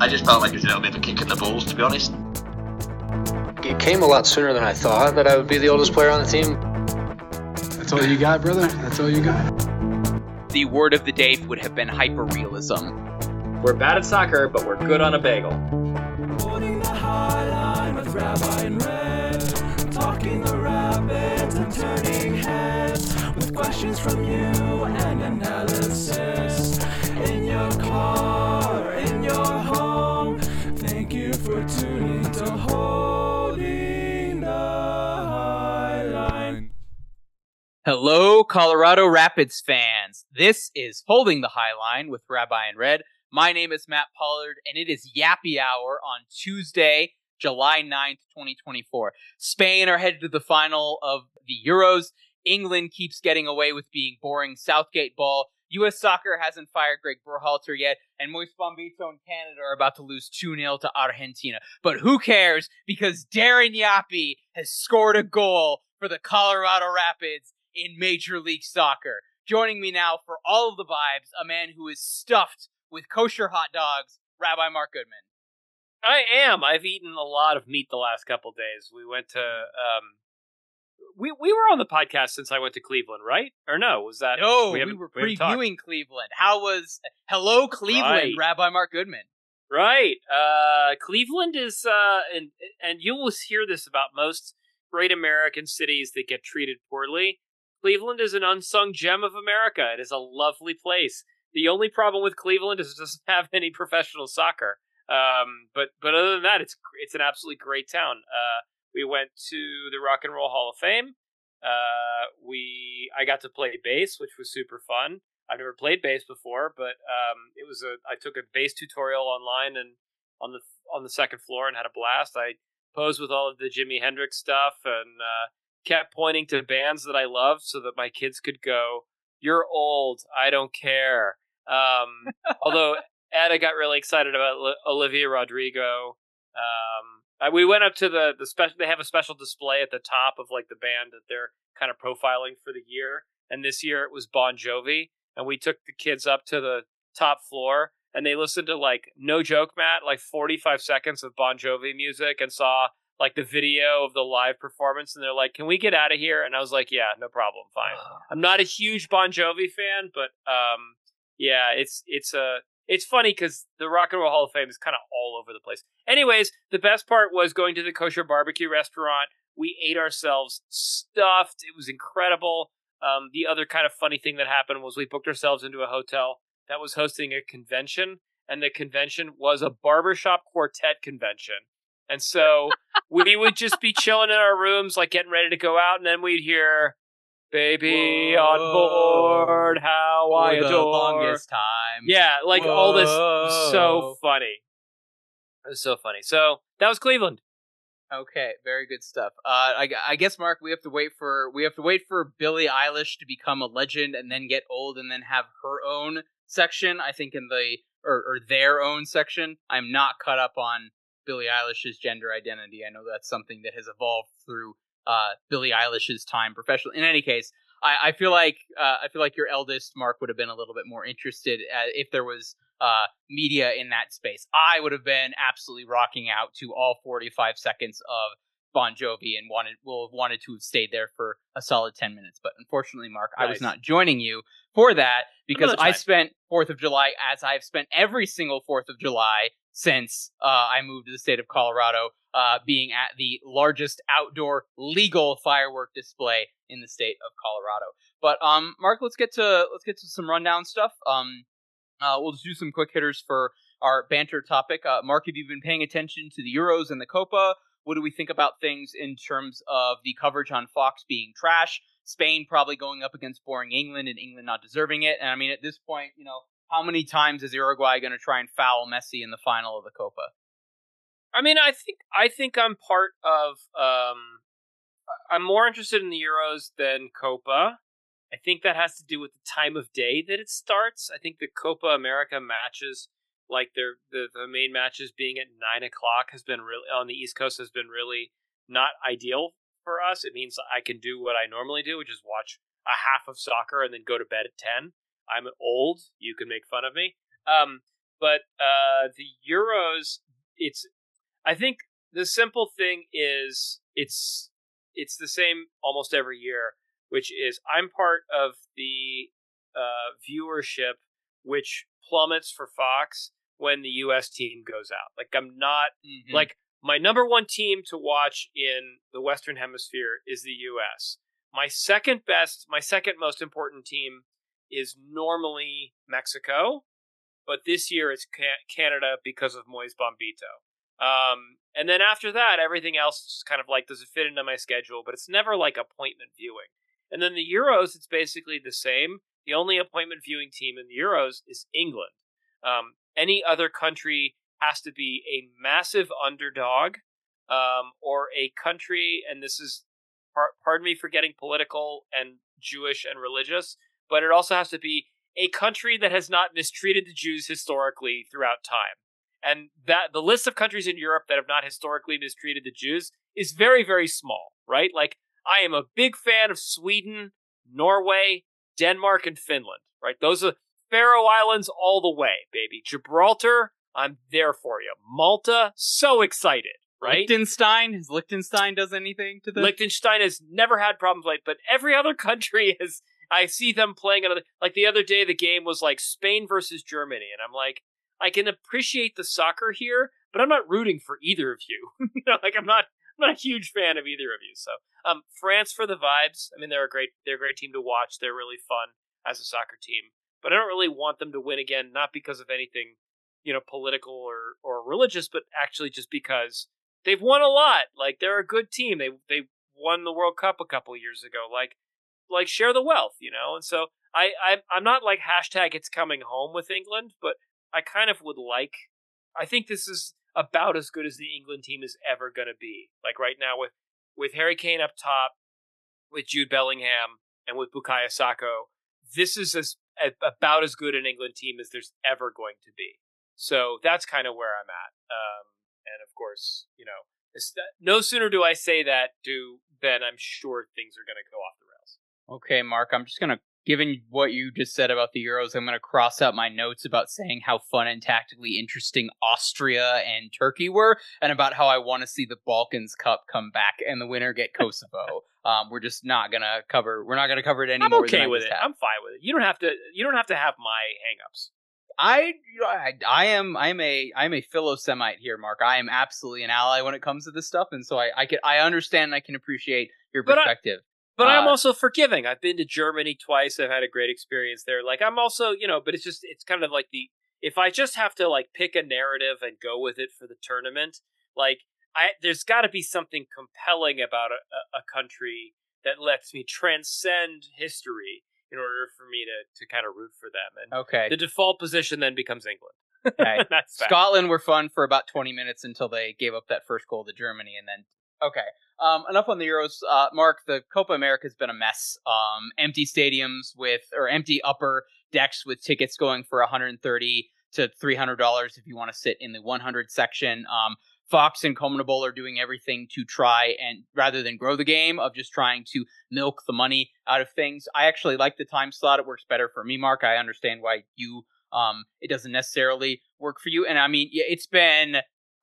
I just felt like it was a little bit of a kick in the balls, to be honest. It came a lot sooner than I thought that I would be the oldest player on the team. That's all you got, brother? That's all you got? The word of the day would have been hyper-realism. We're bad at soccer, but we're good on a bagel. Holding the high line with Rabbi and Red, talking the rapids and turning heads, with questions from you and analysis. In your car, or in your home, thank you for tuning to Holding the High Line. Hello, Colorado Rapids fans. This is Holding the High Line with Rabbi and Red. My name is Matt Pollard, and it is Yappy Hour on Tuesday, July 9th, 2024. Spain are headed to the final of the Euros. England keeps getting away with being boring Southgate ball. U.S. Soccer hasn't fired Greg Berhalter yet, and Moise Bombito and Canada are about to lose 2-0 to Argentina. But who cares, because Darren Yappy has scored a goal for the Colorado Rapids in Major League Soccer. Joining me now for all of the vibes, a man who is stuffed with kosher hot dogs, Rabbi Mark Goodman. I am. I've eaten a lot of meat the last couple days. We went to we were on the podcast since I went to Cleveland, right? Or no? Was that No, we were previewing Cleveland. How was Hello Cleveland, Right. Rabbi Mark Goodman? Right. Cleveland is and you will hear this about most great American cities that get treated poorly. Cleveland is an unsung gem of America. It is a lovely place. The only problem with Cleveland is it doesn't have any professional soccer. But other than that, it's an absolutely great town. We went to the Rock and Roll Hall of Fame. I got to play bass, which was super fun. I've never played bass before, but I took a bass tutorial online and on the second floor and had a blast. I posed with all of the Jimi Hendrix stuff and kept pointing to bands that I loved so that my kids could go, "You're old, I don't care." Although Ada got really excited about Olivia Rodrigo. We went up to the special. They have a special display at the top of like the band that they're kind of profiling for the year. And this year it was Bon Jovi, and we took the kids up to the top floor, and they listened to like, no joke, Matt, like 45 seconds of Bon Jovi music, and saw like the video of the live performance, and they're like, "Can we get out of here?" And I was like, "Yeah, no problem, fine." I'm not a huge Bon Jovi fan, but yeah, it's funny because the Rock and Roll Hall of Fame is kind of all over the place. Anyways, the best part was going to the kosher barbecue restaurant. We ate ourselves stuffed. It was incredible. The other kind of funny thing that happened was we booked ourselves into a hotel that was hosting a convention, and the convention was a barbershop quartet convention. And so we would just be chilling in our rooms, like getting ready to go out, and then we'd hear, "Baby Whoa. on board, how I For adore." the longest time. Yeah, like all this Whoa. so funny. It was so funny. So that was Cleveland. Okay, very good stuff. I guess Mark, we have to wait for Billie Eilish to become a legend and then get old and then have her own section. I think in or their own section. I'm not caught up on Billie Eilish's gender identity. I know that's something that has evolved through Billie Eilish's time professionally. In any case, I feel like your eldest Mark would have been a little bit more interested if there was media in that space. I would have been absolutely rocking out to all 45 seconds of Bon Jovi and wanted to have stayed there for a solid 10 minutes. But unfortunately, Mark, Nice. I was not joining you for that because Another I time. spent 4th of July as I've spent every single 4th of July since I moved to the state of Colorado, being at the largest outdoor legal firework display in the state of Colorado. But Mark, let's get to some rundown stuff. We'll just do some quick hitters for our banter topic. Mark, have you been paying attention to the Euros and the Copa? What do we think about things in terms of the coverage on Fox being trash? Spain probably going up against boring England and England not deserving it. And I mean, at this point, how many times is Uruguay going to try and foul Messi in the final of the Copa? I mean, I think I'm part of. I'm more interested in the Euros than Copa. I think that has to do with the time of day that it starts. I think the Copa America matches, like the main matches being at 9 o'clock, has been really on the East Coast has been really not ideal for us. It means I can do what I normally do, which is watch a half of soccer and then go to bed at 10. I'm old. You can make fun of me. But the Euros, I think the simple thing is it's the same almost every year, which is I'm part of the viewership which plummets for Fox when the U.S. team goes out. Like, I'm not like my number one team to watch in the Western Hemisphere is the U.S. My second most important team is normally Mexico, but this year it's Canada because of Moise Bombito. And then after that, everything else just kind of like, does it fit into my schedule? But it's never like appointment viewing. And then the Euros, it's basically the same. The only appointment viewing team in the Euros is England. Any other country has to be a massive underdog, or a country, and this is, pardon me for getting political and Jewish and religious, but it also has to be a country that has not mistreated the Jews historically throughout time. And that the list of countries in Europe that have not historically mistreated the Jews is very, very small, right? Like, I am a big fan of Sweden, Norway, Denmark, and Finland, right? Those are Faroe Islands all the way, baby. Gibraltar, I'm there for you. Malta, so excited, right? Liechtenstein does anything to them? Liechtenstein has never had problems like, but every other country has. I see them playing another. Like the other day, the game was like Spain versus Germany, and I'm like, I can appreciate the soccer here, but I'm not rooting for either of you. Like I'm not a huge fan of either of you. So, France for the vibes. I mean, they're a great team to watch. They're really fun as a soccer team, but I don't really want them to win again, not because of anything, political or religious, but actually just because they've won a lot. Like, they're a good team. They won the World Cup a couple years ago. Like share the wealth, And so I'm not like hashtag it's coming home with England, but I kind of would like. I think this is about as good as the England team is ever going to be. Like right now with Harry Kane up top, with Jude Bellingham, and with Bukayo Saka, this is about as good an England team as there's ever going to be. So that's kind of where I'm at. And of course, no sooner do I say that, then I'm sure things are going to go off the rails. Okay, Mark, I'm just going to, given what you just said about the Euros, I'm going to cross out my notes about saying how fun and tactically interesting Austria and Turkey were, and about how I want to see the Balkans Cup come back and the winner get Kosovo. We're just not going to cover it anymore. I'm okay with it. I'm fine with it. You don't have to have my hangups. I am a philo-Semite here, Mark. I am absolutely an ally when it comes to this stuff, and so I understand and I can appreciate your perspective. But I'm also forgiving. I've been to Germany twice. I've had a great experience there. Like, I'm also, but it's kind of like if I just have to like pick a narrative and go with it for the tournament, like there's got to be something compelling about a country that lets me transcend history in order for me to kind of root for them. And okay, the default position then becomes England. Okay. That's fact. Scotland were fun for about 20 minutes until they gave up that first goal to Germany, and then okay. Enough on the Euros. Mark, the Copa America has been a mess. Empty stadiums empty upper decks with tickets going for $130 to $300 if you want to sit in the 100 section. Fox and CONMEBOL are doing everything to try and, rather than grow the game, of just trying to milk the money out of things. I actually like the time slot. It works better for me, Mark. I understand why it doesn't necessarily work for you. And I mean, it's been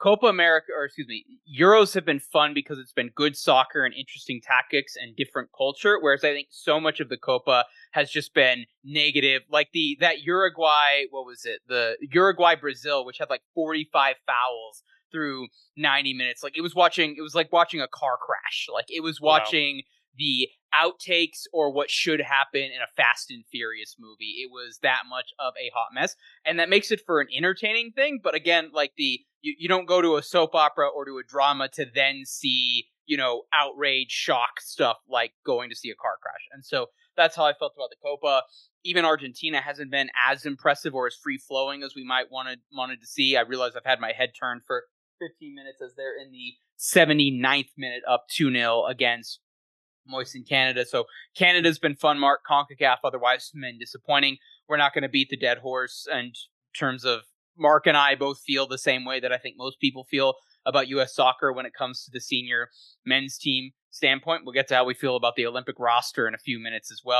Euros have been fun because it's been good soccer and interesting tactics and different culture, whereas I think so much of the Copa has just been negative. Like that Uruguay, the Uruguay-Brazil, which had like 45 fouls through 90 minutes. Like it was like watching a car crash. Like it was watching the outtakes or what should happen in a Fast and Furious movie. It was that much of a hot mess, and that makes it for an entertaining thing. But again, like you don't go to a soap opera or to a drama to then see, outrage, shock stuff like going to see a car crash. And so that's how I felt about the Copa. Even Argentina hasn't been as impressive or as free-flowing as we might wanted to see. I realize I've had my head turned for 15 minutes as they're in the 79th minute up 2-0 against Moist in Canada. So Canada's been fun, Mark. CONCACAF otherwise been disappointing. We're not going to beat the dead horse in terms of Mark and I both feel the same way that I think most people feel about U.S. soccer when it comes to the senior men's team standpoint. We'll get to how we feel about the Olympic roster in a few minutes as well.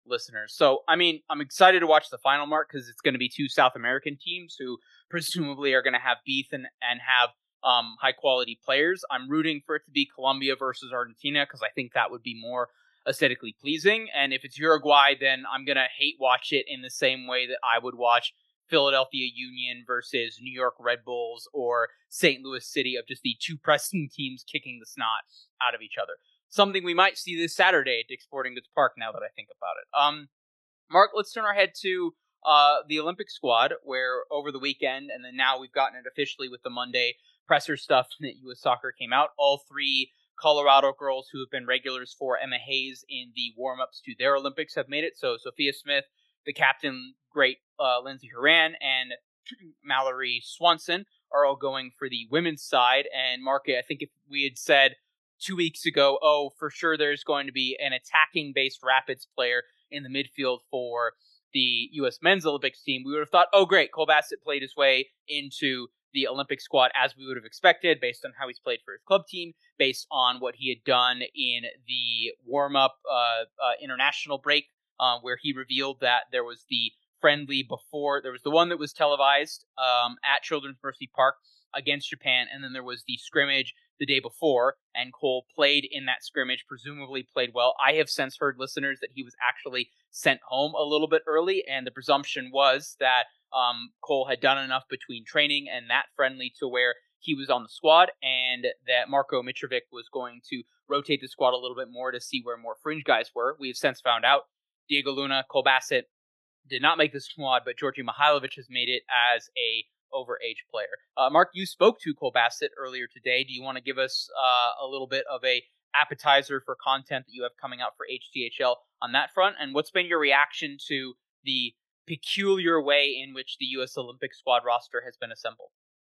listeners. So, I mean, I'm excited to watch the final, Mark, because it's going to be two South American teams who presumably are going to have beef and have high-quality players. I'm rooting for it to be Colombia versus Argentina because I think that would be more aesthetically pleasing. And if it's Uruguay, then I'm going to hate watch it in the same way that I would watch Philadelphia Union versus New York Red Bulls or St. Louis City, of just the two pressing teams kicking the snot out of each other. Something we might see this Saturday at Dick's Sporting Goods Park now that I think about it. Mark, let's turn our head to the Olympic squad, where over the weekend, and then now we've gotten it officially with the Monday presser stuff that U.S. Soccer came out. All three Colorado girls who have been regulars for Emma Hayes in the warm-ups to their Olympics have made it. So Sophia Smith, the captain, great Lindsay Horan, and Mallory Swanson are all going for the women's side. And Mark, I think if we had said 2 weeks ago, oh, for sure there's going to be an attacking-based Rapids player in the midfield for the U.S. men's Olympics team, we would have thought, oh, great, Cole Bassett played his way into the Olympic squad as we would have expected, based on how he's played for his club team, based on what he had done in the warm-up international break, where he revealed that there was the friendly before, there was the one that was televised at Children's Mercy Park against Japan, and then there was the scrimmage the day before, and Cole played in that scrimmage, presumably played well. I have since heard, listeners, that he was actually sent home a little bit early, and the presumption was that Cole had done enough between training and that friendly to where he was on the squad, and that Marko Mitrovic was going to rotate the squad a little bit more to see where more fringe guys were. We have since found out Diego Luna, Cole Bassett did not make the squad, but Georgie Mihailovic has made it as a overage player. Mark, you spoke to Cole Bassett earlier today. Do you want to give us a little bit of a appetizer for content that you have coming out for HTHL on that front? And what's been your reaction to the peculiar way in which the U.S. Olympic squad roster has been assembled?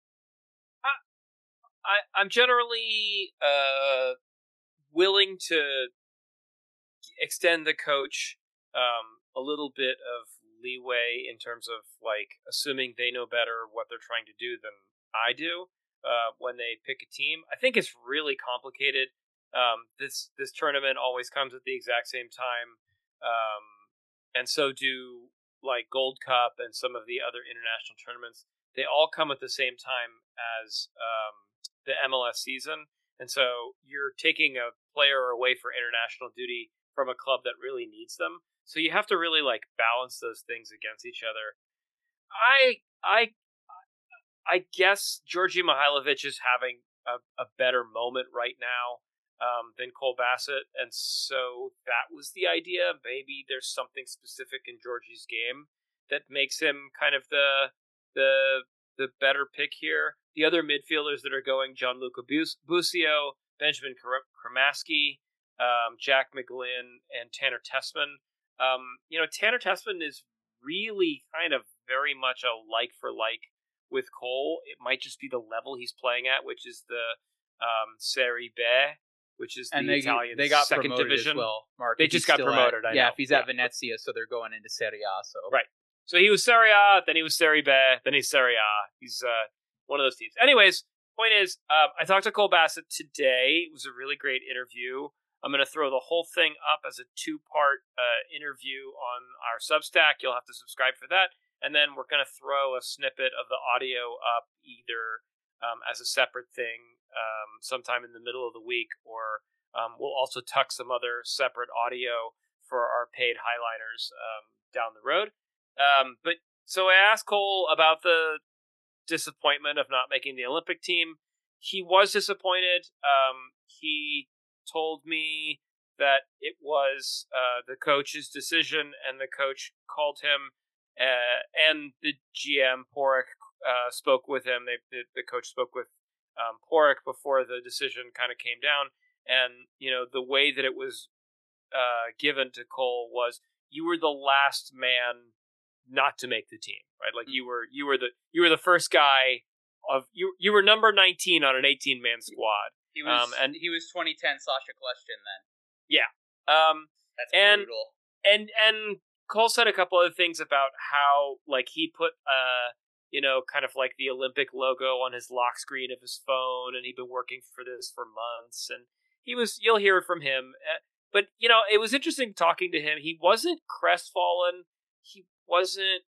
I'm generally willing to extend the coach a little bit of leeway in terms of, like, assuming they know better what they're trying to do than I do when they pick a team. I think it's really complicated. This tournament always comes at the exact same time, and so do, like, Gold Cup and some of the other international tournaments. They all come at the same time as the MLS season, and so you're taking a player away for international duty from a club that really needs them. So you have to really, like, balance those things against each other. I guess Georgie Mihailovic is having a better moment right now than Cole Bassett, and so that was the idea. Maybe there's something specific in Georgie's game that makes him kind of the better pick here. The other midfielders that are going: Gianluca Busio, Benjamin Kramaski, Jack McGlynn, and Tanner Tessman. Tanner Tessman is really kind of very much a like for like with Cole. It might just be the level he's playing at, which is the Serie B, which is the Italian they got second promoted division. As well, Mark. They just got promoted. I know. If he's at Venezia, so they're going into Serie A. So right. So he was Serie A, then he was Serie B, then he's Serie A. He's one of those teams. Anyways, point is, I talked to Cole Bassett today. It was a really great interview. I'm going to throw the whole thing up as a 2-part interview on our Substack. You'll have to subscribe for that. And then we're going to throw a snippet of the audio up either as a separate thing sometime in the middle of the week, or we'll also tuck some other separate audio for our paid highliners down the road. But so I asked Cole about the disappointment of not making the Olympic team. He was disappointed. He told me that it was the coach's decision, and the coach called him, and the GM Porek spoke with him. The coach spoke with Porek before the decision kind of came down, and the way that it was given to Cole was, you were the last man not to make the team, right? Like you were the first guy of you were number 19 on an 18-man squad. He was 2010 Sasha Kleshtin then. Yeah. That's brutal. And Cole said a couple other things about how, like, he put kind of like the Olympic logo on his lock screen of his phone, and he'd been working for this for months, and you'll hear it from him. But, it was interesting talking to him. He wasn't crestfallen. He wasn't,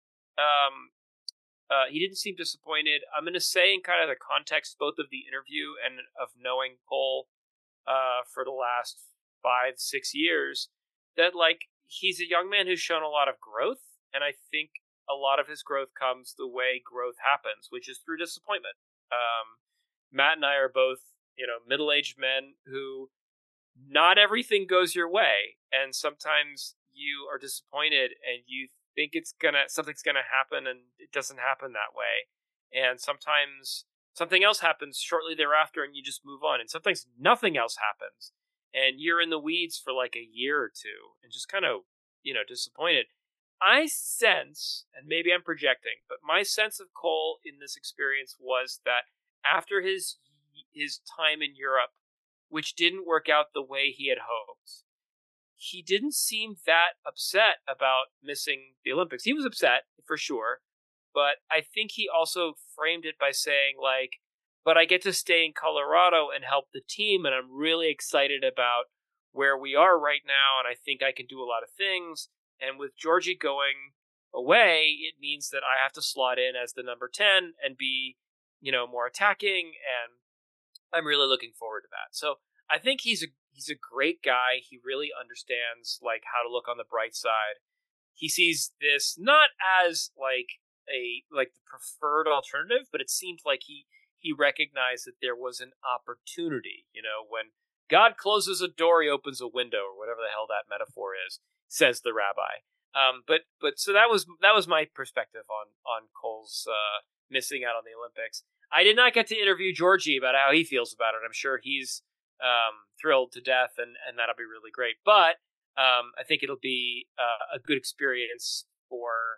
he didn't seem disappointed. I'm going to say in kind of the context both of the interview and of knowing Cole for the last 5-6 years, that, like, he's a young man who's shown a lot of growth, and I think a lot of his growth comes the way growth happens, which is through disappointment. Matt and I are both, middle-aged men who not everything goes your way, and sometimes you are disappointed and you think something's gonna happen and it doesn't happen that way, and sometimes something else happens shortly thereafter and you just move on, and sometimes nothing else happens and you're in the weeds for like a year or two and just kind of disappointed. I sense, and maybe I'm projecting, but my sense of Cole in this experience was that after his time in Europe, which didn't work out the way he had hoped, he didn't seem that upset about missing the Olympics. He was upset, for sure, but I think he also framed it by saying, like, but I get to stay in Colorado and help the team, and I'm really excited about where we are right now, and I think I can do a lot of things. And with Georgie going away, it means that I have to slot in as the number 10 and be, more attacking, and I'm really looking forward to that. So I think he's a great guy. He really understands, like, how to look on the bright side. He sees this not as the preferred alternative, but it seemed like he recognized that there was an opportunity. When God closes a door, he opens a window, or whatever the hell that metaphor is, says the rabbi. But so that was my perspective on Cole's missing out on the Olympics. I did not get to interview Georgie about how he feels about it. I'm sure he's thrilled to death, and that'll be really great. But I think it'll be a good experience for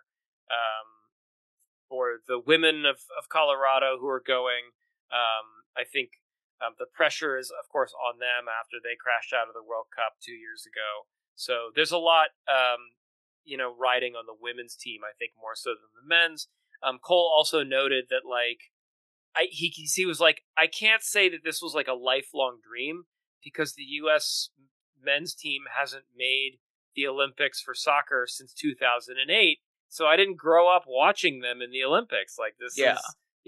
the women of Colorado who are going. I think the pressure is, of course, on them after they crashed out of the World Cup 2 years ago. So there's a lot, riding on the women's team, I think, more so than the men's. Cole also noted that, like, he was like, I can't say that this was like a lifelong dream because the U.S. men's team hasn't made the Olympics for soccer since 2008. So I didn't grow up watching them in the Olympics. Like, this is,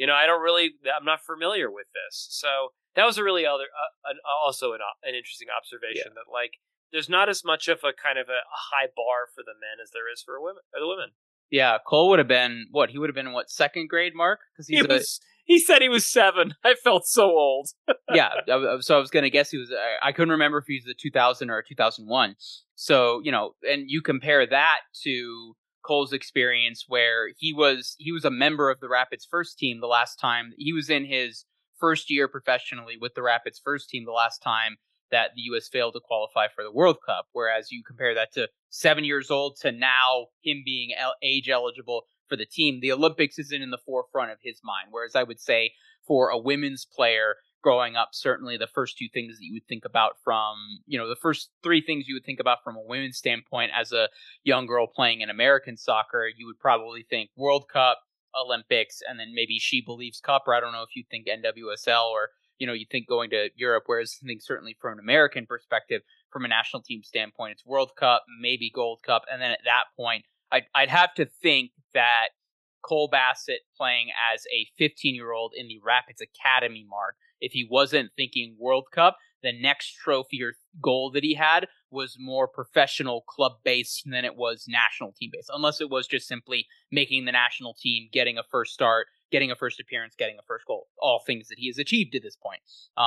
I'm not familiar with this. So that was a really also an interesting observation that, like, there's not as much of a kind of a high bar for the men as there is for the women. Yeah, Cole would have been second grade, Mark? Because he said he was 7. I felt so old. Yeah, so I was going to guess he was. I couldn't remember if he was a 2000 or a 2001. So, and you compare that to Cole's experience where he was a member of the Rapids first team the last time. He was in his first year professionally with the Rapids first team the last time that the U.S. failed to qualify for the World Cup, whereas you compare that to 7 years old to now him being age eligible for the team, the Olympics isn't in the forefront of his mind. Whereas I would say for a women's player growing up, certainly the first 2 things that you would think about from, the first 3 things you would think about from a women's standpoint as a young girl playing in American soccer, you would probably think World Cup, Olympics, and then maybe She Believes Cup, or I don't know if you think NWSL or you think going to Europe, whereas I think certainly from an American perspective, from a national team standpoint, it's World Cup, maybe Gold Cup. And then at that point, I'd have to think that Cole Bassett playing as a 15-year-old in the Rapids Academy, Mark, if he wasn't thinking World Cup, the next trophy or goal that he had was more professional club-based than it was national team-based, unless it was just simply making the national team, getting a first start, getting a first appearance, getting a first goal, all things that he has achieved to this point.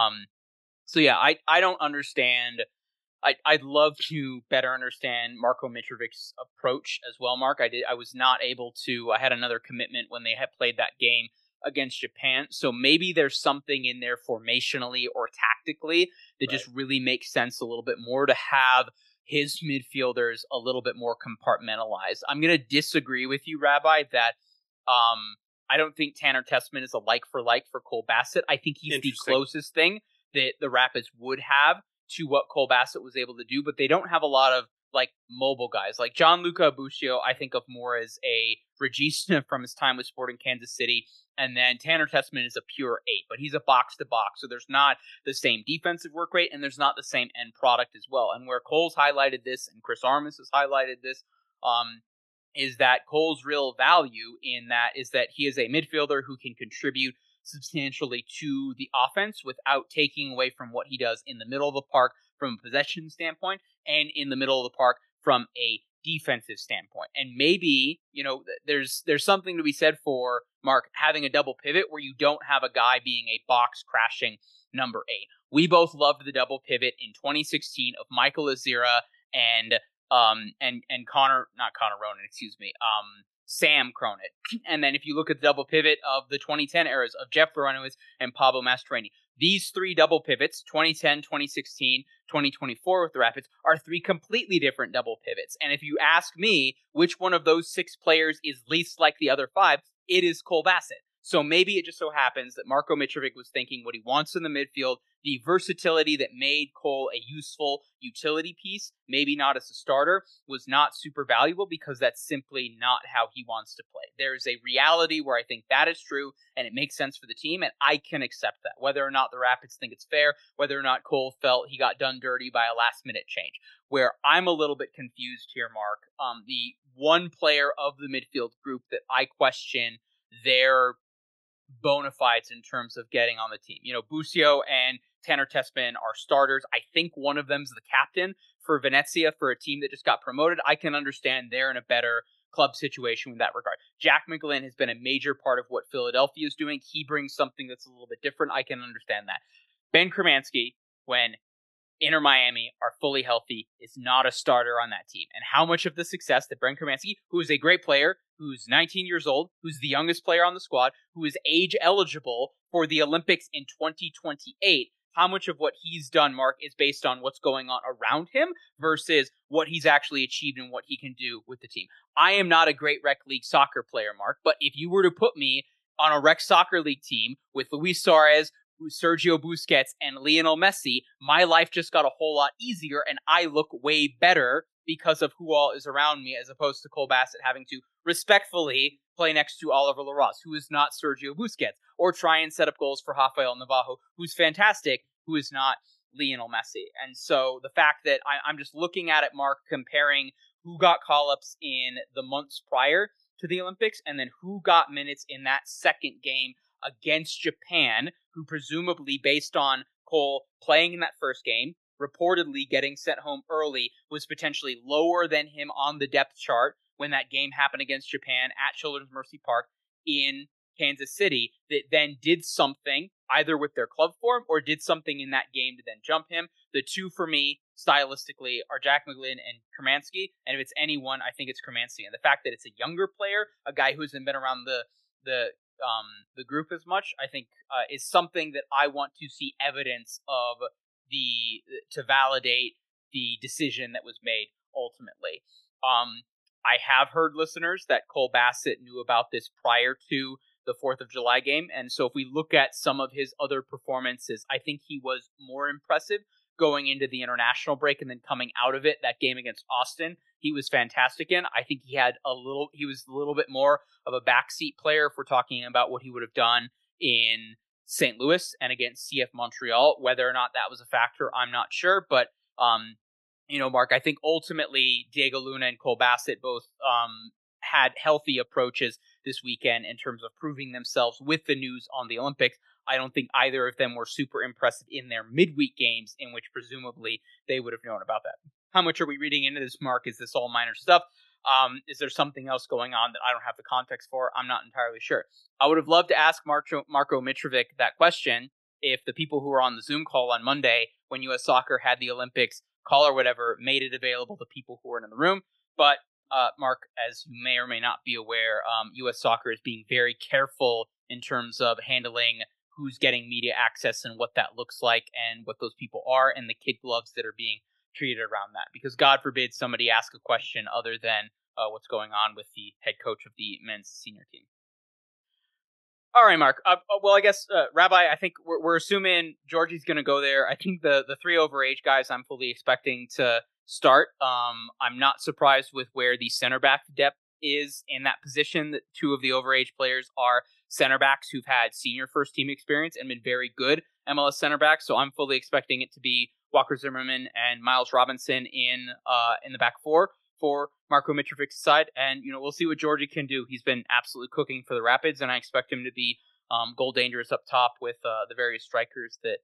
So yeah, I don't understand. I'd love to better understand Marko Mitrovic's approach as well, Mark. I was not able to. I had another commitment when they had played that game against Japan. So maybe there's something in there formationally or tactically that just really makes sense a little bit more to have his midfielders a little bit more compartmentalized. I'm going to disagree with you, Rabbi, that I don't think Tanner Tessman is a like for Cole Bassett. I think he's the closest thing that the Rapids would have to what Cole Bassett was able to do, but they don't have a lot of like mobile guys. Like Gianluca Busio, I think of more as a regista from his time with Sporting Kansas City. And then Tanner Tessman is a pure 8, but he's a box-to-box, so there's not the same defensive work rate, and there's not the same end product as well. And where Cole's highlighted this, and Chris Armas has highlighted this, is that Cole's real value in that is that he is a midfielder who can contribute substantially to the offense without taking away from what he does in the middle of the park from a possession standpoint and in the middle of the park from a defensive standpoint. And maybe, there's something to be said for, Mark, having a double pivot where you don't have a guy being a box crashing number 8. We both loved the double pivot in 2016 of Michael Azira and Sam Cronin. And then if you look at the double pivot of the 2010 eras of Jeff Lorenowitz and Pablo Mastroeni, these 3 double pivots, 2010, 2016, 2024 with the Rapids, are 3 completely different double pivots. And if you ask me which one of those 6 players is least like the other 5, it is Cole Bassett. So maybe it just so happens that Marko Mitrovic was thinking what he wants in the midfield, the versatility that made Cole a useful utility piece, maybe not as a starter, was not super valuable because that's simply not how he wants to play. There's a reality where I think that is true and it makes sense for the team, and I can accept that. Whether or not the Rapids think it's fair, whether or not Cole felt he got done dirty by a last-minute change. Where I'm a little bit confused here, Mark, the one player of the midfield group that I question their bona fides in terms of getting on the team. Busio and Tanner Tessman are starters. I think one of them's the captain for Venezia for a team that just got promoted. I can understand they're in a better club situation in that regard. Jack McGlynn has been a major part of what Philadelphia is doing. He brings something that's a little bit different. I can understand that. Ben Kermansky, when Inter Miami are fully healthy, is not a starter on that team. And how much of the success that Ben Kermansky, who is a great player, who's 19 years old, who's the youngest player on the squad, who is age eligible for the Olympics in 2028, how much of what he's done, Mark, is based on what's going on around him versus what he's actually achieved and what he can do with the team? I am not a great rec league soccer player, Mark, but if you were to put me on a rec soccer league team with Luis Suarez, Sergio Busquets, and Lionel Messi, my life just got a whole lot easier, and I look way better because of who all is around me, as opposed to Cole Bassett having to respectfully play next to Oliver Laros, who is not Sergio Busquets, or try and set up goals for Rafael Navajo, who's fantastic, who is not Lionel Messi. And so the fact that I'm just looking at it, Mark, comparing who got call-ups in the months prior to the Olympics, and then who got minutes in that second game against Japan, who presumably, based on Cole playing in that first game, reportedly getting sent home early, was potentially lower than him on the depth chart when that game happened against Japan at Children's Mercy Park in Kansas City, that then did something either with their club form or did something in that game to then jump him. The 2 for me, stylistically, are Jack McGlynn and Kermansky, and if it's anyone, I think it's Kermansky. And the fact that it's a younger player, a guy who hasn't been around the group as much, I think is something that I want to see evidence of to validate the decision that was made ultimately. I have heard listeners that Cole Bassett knew about this prior to the 4th of July game, and so if we look at some of his other performances, I think he was more impressive going into the international break and then coming out of it. That game against Austin, he was fantastic in. I think he was a little bit more of a backseat player if we're talking about what he would have done in St. Louis and against CF Montreal. Whether or not that was a factor, I'm not sure. But, Mark, I think ultimately Diego Luna and Cole Bassett both had healthy approaches this weekend in terms of proving themselves with the news on the Olympics. I don't think either of them were super impressive in their midweek games, in which presumably they would have known about that. How much are we reading into this, Mark? Is this all minor stuff? Is there something else going on that I don't have the context for? I'm not entirely sure. I would have loved to ask Marko Mitrovic that question if the people who were on the Zoom call on Monday when U.S. Soccer had the Olympics call or whatever made it available to people who were in the room. But, Mark, as you may or may not be aware, U.S. Soccer is being very careful in terms of handling who's getting media access and what that looks like and what those people are and the kid gloves that are being treated around that. Because God forbid somebody ask a question other than what's going on with the head coach of the men's senior team. All right, Mark. Well, I guess, Rabbi, I think we're assuming Georgie's going to go there. I think the 3 overage guys I'm fully expecting to start. I'm not surprised with where the center back depth is in that position. That two of the overage players are center backs who've had senior first team experience and been very good MLS center backs. So I'm fully expecting it to be Walker Zimmerman and Miles Robinson in the back four for Marko Mitrovic's side. And, we'll see what Georgie can do. He's been absolutely cooking for the Rapids, and I expect him to be goal dangerous up top with the various strikers that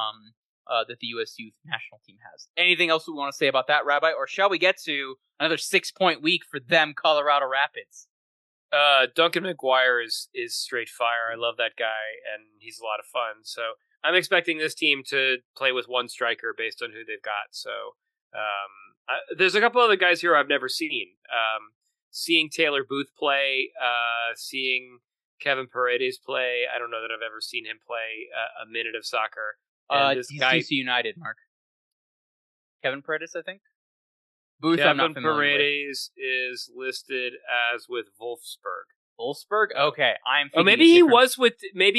the U.S. Youth National Team has. Anything else we want to say about that, Rabbi? Or shall we get to another 6-point week for them Colorado Rapids? Duncan McGuire is straight fire. I love that guy, and he's a lot of fun. So I'm expecting this team to play with one striker based on who they've got. So there's a couple other guys here I've never seen. Seeing Taylor Booth play, seeing Kevin Paredes play. I don't know that I've ever seen him play a minute of soccer. This guy, DC United, Mark. Kevin Paredes, I think. Booth, Kevin I'm not familiar Paredes is listed as with Wolfsburg. Wolfsburg? Okay, I'm. Oh, maybe he was with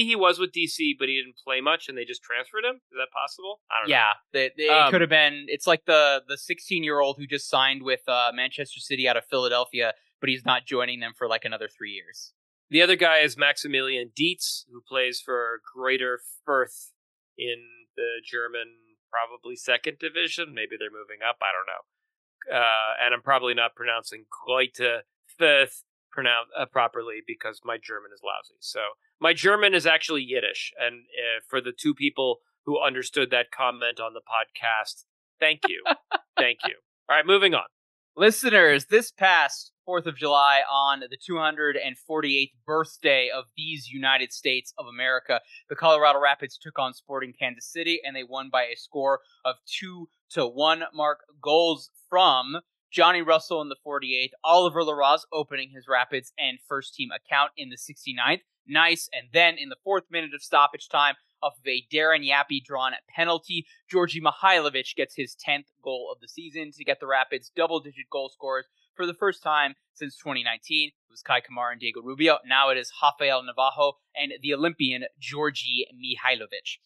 DC, but he didn't play much, and they just transferred him. Is that possible? I don't know. Yeah, it could have been. It's like the 16-year-old who just signed with Manchester City out of Philadelphia, but he's not joining them for like another 3 years. The other guy is Maximilian Dietz, who plays for Greater Fürth in the German, probably second division. Maybe they're moving up. I don't know. And I'm probably not pronouncing Greater Fürth properly because my German is lousy. So my German is actually Yiddish. And for the two people who understood that comment on the podcast, thank you. Thank you. All right, moving on. Listeners, this past 4th of July on the 248th birthday of these United States of America, the Colorado Rapids took on Sporting Kansas City, and they won by a score of 2-1. Mark, goals from Johnny Russell in the 48th, Oliver Larraz opening his Rapids and first team account in the 69th. Nice. And then in the 4th minute of stoppage time, off of a Darren Yappy drawn penalty, Georgi Mihailovic gets his 10th goal of the season to get the Rapids double-digit goal scorers for the first time since 2019. It was Kai Kamara and Diego Rubio. Now it is Rafael Navajo and the Olympian Georgi Mihailovic.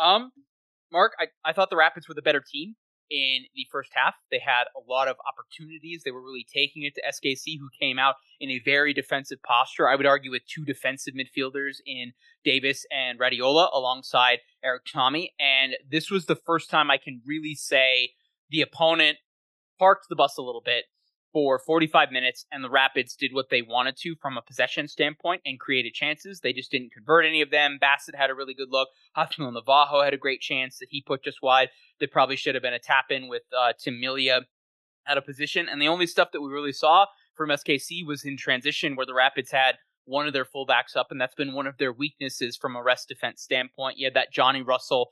Mark, I thought the Rapids were the better team in the first half. They had a lot of opportunities. They were really taking it to SKC, who came out in a very defensive posture. I would argue with two defensive midfielders in Davis and Radiola alongside Eric Tommy. And this was the first time I can really say the opponent parked the bus a little bit for 45 minutes, and the Rapids did what they wanted to from a possession standpoint and created chances. They just didn't convert any of them. Bassett had a really good look. Rafael Navajo had a great chance that he put just wide. That probably should have been a tap-in with Tim Melia out of position. And the only stuff that we really saw from SKC was in transition, where the Rapids had one of their fullbacks up, and that's been one of their weaknesses from a rest defense standpoint. You had that Johnny Russell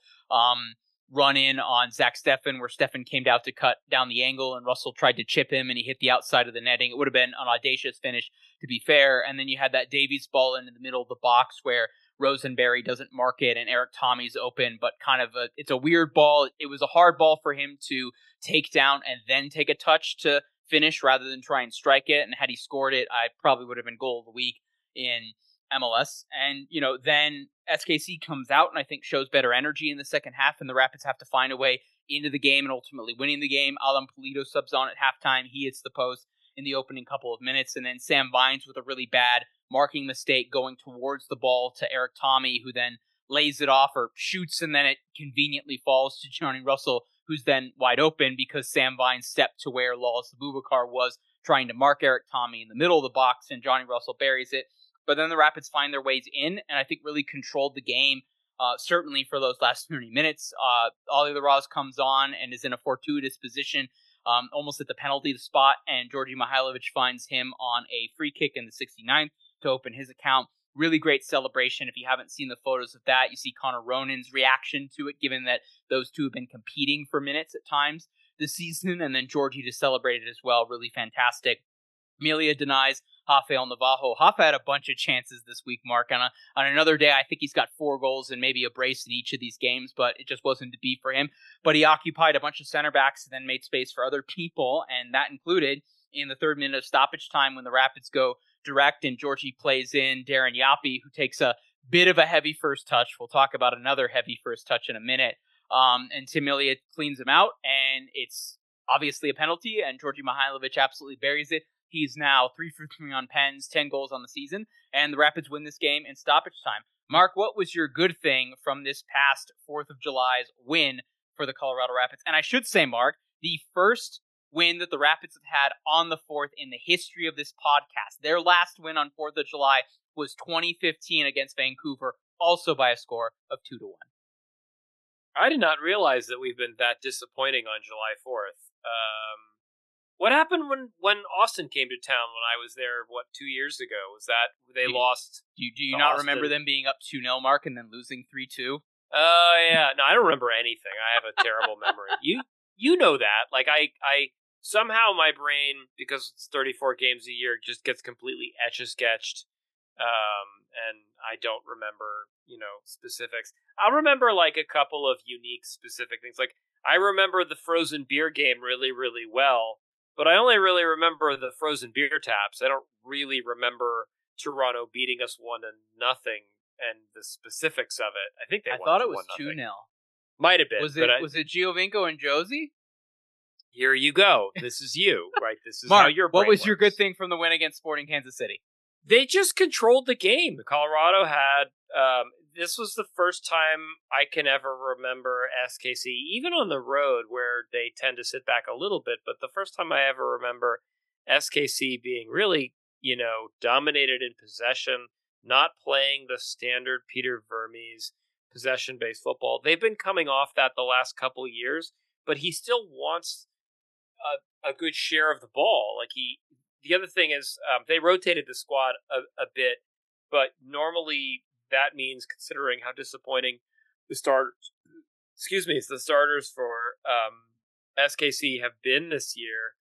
run in on Zach Steffen, where Steffen came down to cut down the angle, and Russell tried to chip him, and he hit the outside of the netting. It would have been an audacious finish, to be fair. And then you had that Davies ball in the middle of the box where Rosenberry doesn't mark it, and Eric Tommy's open, but it's a weird ball. It was a hard ball for him to take down and then take a touch to finish rather than try and strike it. And had he scored it, I probably would have been goal of the week in MLS. And, then SKC comes out and I think shows better energy in the second half, and the Rapids have to find a way into the game and ultimately winning the game. Alan Pulido subs on at halftime. He hits the post in the opening couple of minutes, and then Sam Vines with a really bad marking mistake going towards the ball to Eric Tommy, who then lays it off or shoots, and then it conveniently falls to Johnny Russell, who's then wide open because Sam Vines stepped to where Lawless Abubakar was trying to mark Eric Tommy in the middle of the box, and Johnny Russell buries it. But then the Rapids find their ways in, and I think really controlled the game, certainly for those last 30 minutes. Oliver Larraz comes on and is in a fortuitous position, almost at the penalty spot, and Georgi Mihailovic finds him on a free kick in the 69th to open his account. Really great celebration. If you haven't seen the photos of that, you see Connor Ronan's reaction to it, given that those two have been competing for minutes at times this season, and then Georgie to celebrate it as well. Really fantastic. Melia denies Rafael Navajo. Rafa had a bunch of chances this week, Mark. On another day, I think he's got 4 goals and maybe a brace in each of these games, but it just wasn't to be for him. But he occupied a bunch of center backs and then made space for other people, and that included in the 3rd minute of stoppage time when the Rapids go direct and Georgie plays in Darren Yappy, who takes a bit of a heavy first touch. We'll talk about another heavy first touch in a minute. And Tim Elliott cleans him out, and it's obviously a penalty, and Georgi Mihailovic absolutely buries it. He's now 3 for 3 on pens, 10 goals on the season, and the Rapids win this game in stoppage time. Mark, what was your good thing from this past 4th of July's win for the Colorado Rapids? And I should say, Mark, the first win that the Rapids have had on the 4th in the history of this podcast. Their last win on 4th of July was 2015 against Vancouver, also by a score of 2-1. I did not realize that we've been that disappointing on July 4th. What happened when Austin came to town when I was there, 2 years ago? Was that they lost? Do you not remember them being up 2-0, Mark, and then losing 3-2? Yeah. No, I don't remember anything. I have a terrible memory. You know that. Like, I somehow my brain, because it's 34 games a year, just gets completely etch-a-sketched. And I don't remember, specifics. I'll remember, like, a couple of unique specific things. Like, I remember the frozen beer game really, really well, but I only really remember the frozen beer taps. I don't really remember Toronto beating us 1-0 and the specifics of it. I think they won. I thought it was 1-0. 2-0. Might have been. Was it Giovinco and Josie? Here you go. This is you, right? This is Mark, how your brain what was works. your good thing from the win against Sporting Kansas City? They just controlled the game. Colorado had, this was the first time I can ever remember SKC, even on the road where they tend to sit back a little bit, but the first time I ever remember SKC being really, dominated in possession, not playing the standard Peter Vermes possession-based football. They've been coming off that the last couple years, but he still wants a good share of the ball. The other thing is they rotated the squad a bit, but normally that means, considering how disappointing the starters for SKC have been this year,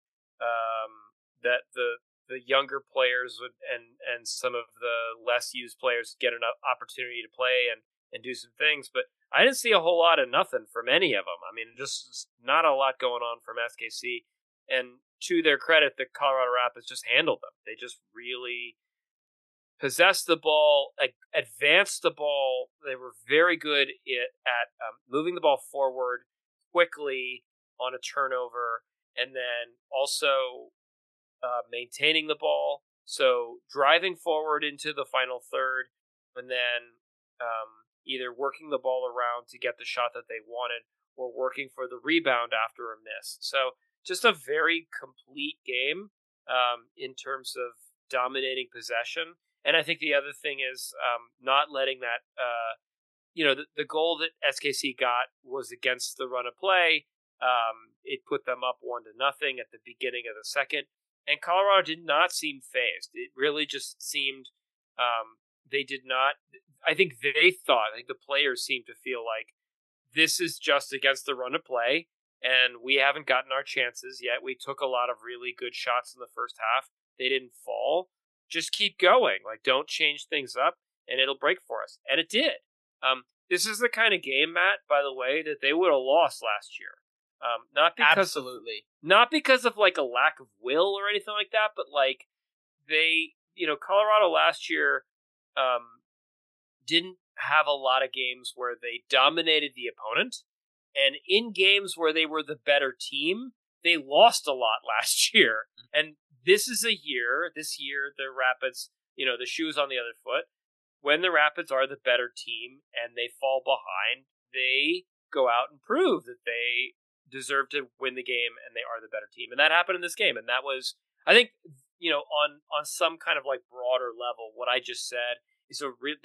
that the younger players and some of the less used players get an opportunity to play and do some things. But I didn't see a whole lot of nothing from any of them. I mean, just not a lot going on from SKC. And to their credit, the Colorado Rapids just handled them. They just really possessed the ball, advanced the ball. They were very good at moving the ball forward quickly on a turnover, and then also maintaining the ball. So driving forward into the final third, and then either working the ball around to get the shot that they wanted, or working for the rebound after a miss. So just a very complete game in terms of dominating possession. And I think the other thing is not letting that, the goal that SKC got was against the run of play. It put them up 1-0 at the beginning of the second. And Colorado did not seem phased. It really just seemed they did not. I think the players seemed to feel like this is just against the run of play, and we haven't gotten our chances yet. We took a lot of really good shots in the first half. They didn't fall. Just keep going. Don't change things up, and it'll break for us. And it did. This is the kind of game, Matt, by the way, that they would have lost last year. Not because of a lack of will or anything like that, but Colorado last year didn't have a lot of games where they dominated the opponent, and in games where they were the better team, they lost a lot last year. And this year, the Rapids, the shoe's on the other foot. When the Rapids are the better team and they fall behind, they go out and prove that they deserve to win the game and they are the better team. And that happened in this game. And that was, I think, on some kind of broader level, what I just said is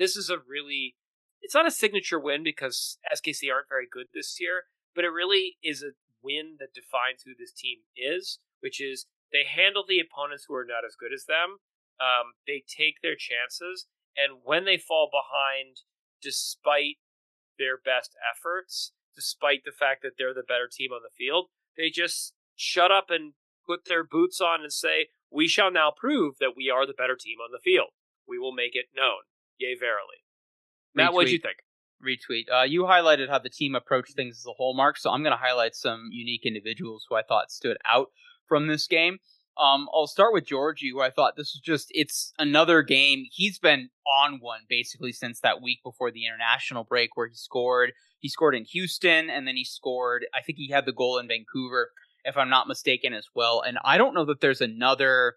it's not a signature win because SKC aren't very good this year, but it really is a win that defines who this team is, which is they handle the opponents who are not as good as them. They take their chances, and when they fall behind, despite their best efforts, despite the fact that they're the better team on the field, they just shut up and put their boots on and say, we shall now prove that we are the better team on the field. We will make it known. Yea, verily. Matt, what did you think? Retweet. You highlighted how the team approached things as a whole, Mark, so I'm going to highlight some unique individuals who I thought stood out from this game. I'll start with Georgie, who I thought this was it's another game. He's been on one basically since that week before the international break where he scored. He scored in Houston, and then he scored, I think he had the goal in Vancouver. if I'm not mistaken, as well. And I don't know that there's another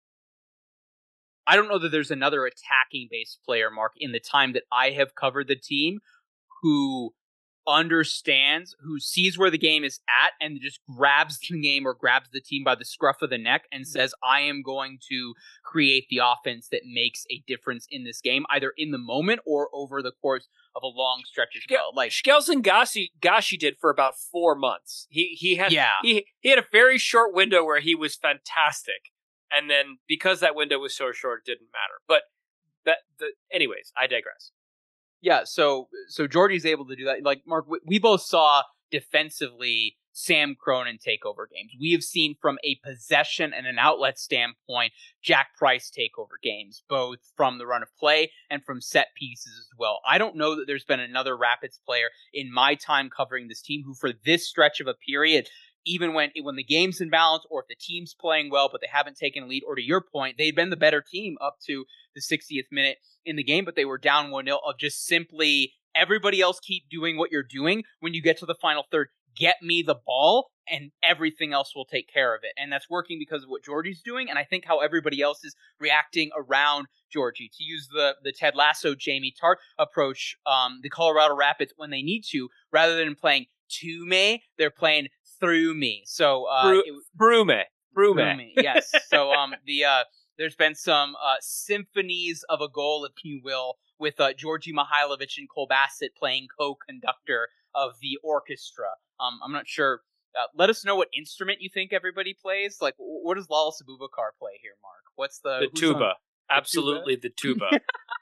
attacking based player, Mark, in the time that I have covered the team who understands, who sees where the game is at and just grabs the game or grabs the team by the scruff of the neck and says, I am going to create the offense that makes a difference in this game, either in the moment or over the course of a long stretch as well. Like Shkelzen Gashi did for about 4 months. He had a very short window where he was fantastic. And then because that window was so short, it didn't matter. But anyways, I digress. Yeah, so Georgie's able to do that. Like, Mark, we both saw defensively Sam Cronin take over games. We have seen from a possession and an outlet standpoint, Jack Price take over games, both from the run of play and from set pieces as well. I don't know that there's been another Rapids player in my time covering this team who, for this stretch of a period, even when the game's in balance or if the team's playing well but they haven't taken a lead, or to your point, they'd been the better team up to the 60th minute in the game, but they were down 1-0, of just simply everybody else keep doing what you're doing. When you get to the final third, get me the ball and everything else will take care of it. And that's working because of what Georgie's doing, and I think how everybody else is reacting around Georgie. To use the Ted Lasso, Jamie Tart approach, the Colorado Rapids, when they need to, rather than playing to me, they're playing through me. So Brume. Yes. So there's been some symphonies of a goal, if you will, with Georgi Mihailovic and Cole Bassett playing co-conductor of the orchestra. I'm not sure. Let us know what instrument you think everybody plays. Like, what does Lala Abubakar play here, Mark? What's the tuba? Absolutely, the tuba.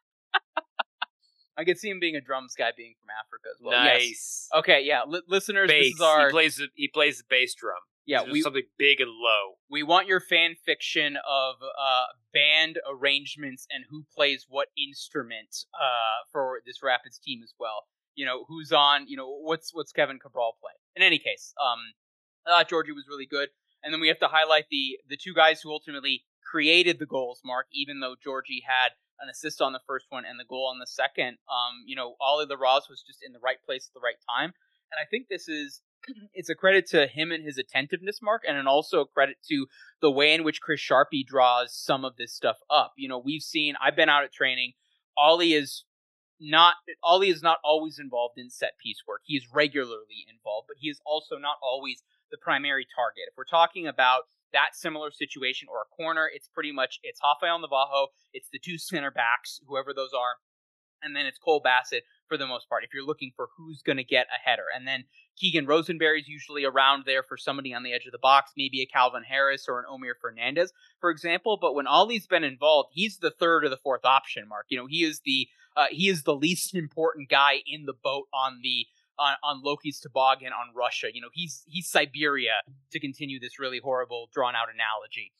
I could see him being a drums guy, being from Africa as well. Nice. Yes. Okay, yeah, listeners, bass. This is our... He plays the bass drum. Yeah, something big and low. We want your fan fiction of band arrangements and who plays what instrument for this Rapids team as well. You know, who's on, what's Kevin Cabral play. In any case, I thought Georgie was really good. And then we have to highlight the two guys who ultimately created the goals, Mark, even though Georgie had an assist on the first one and the goal on the second. Ollie LaRose was just in the right place at the right time. And I think it's a credit to him and his attentiveness, Mark, and also a credit to the way in which Chris Sharpie draws some of this stuff up. I've been out at training. Ollie is not always involved in set piece work. He is regularly involved, but he is also not always the primary target. If we're talking about that similar situation or a corner, it's Rafael Navajo, it's the two center backs, whoever those are, and then it's Cole Bassett for the most part, if you're looking for who's going to get a header. And then Keegan Rosenberry's usually around there for somebody on the edge of the box, maybe a Calvin Harris or an Omir Fernandez, for example. But when Ollie's been involved, he's the third or the fourth option, Mark. He is the least important guy in the boat on Loki's toboggan on Russia. He's Siberia, to continue this really horrible drawn out analogy.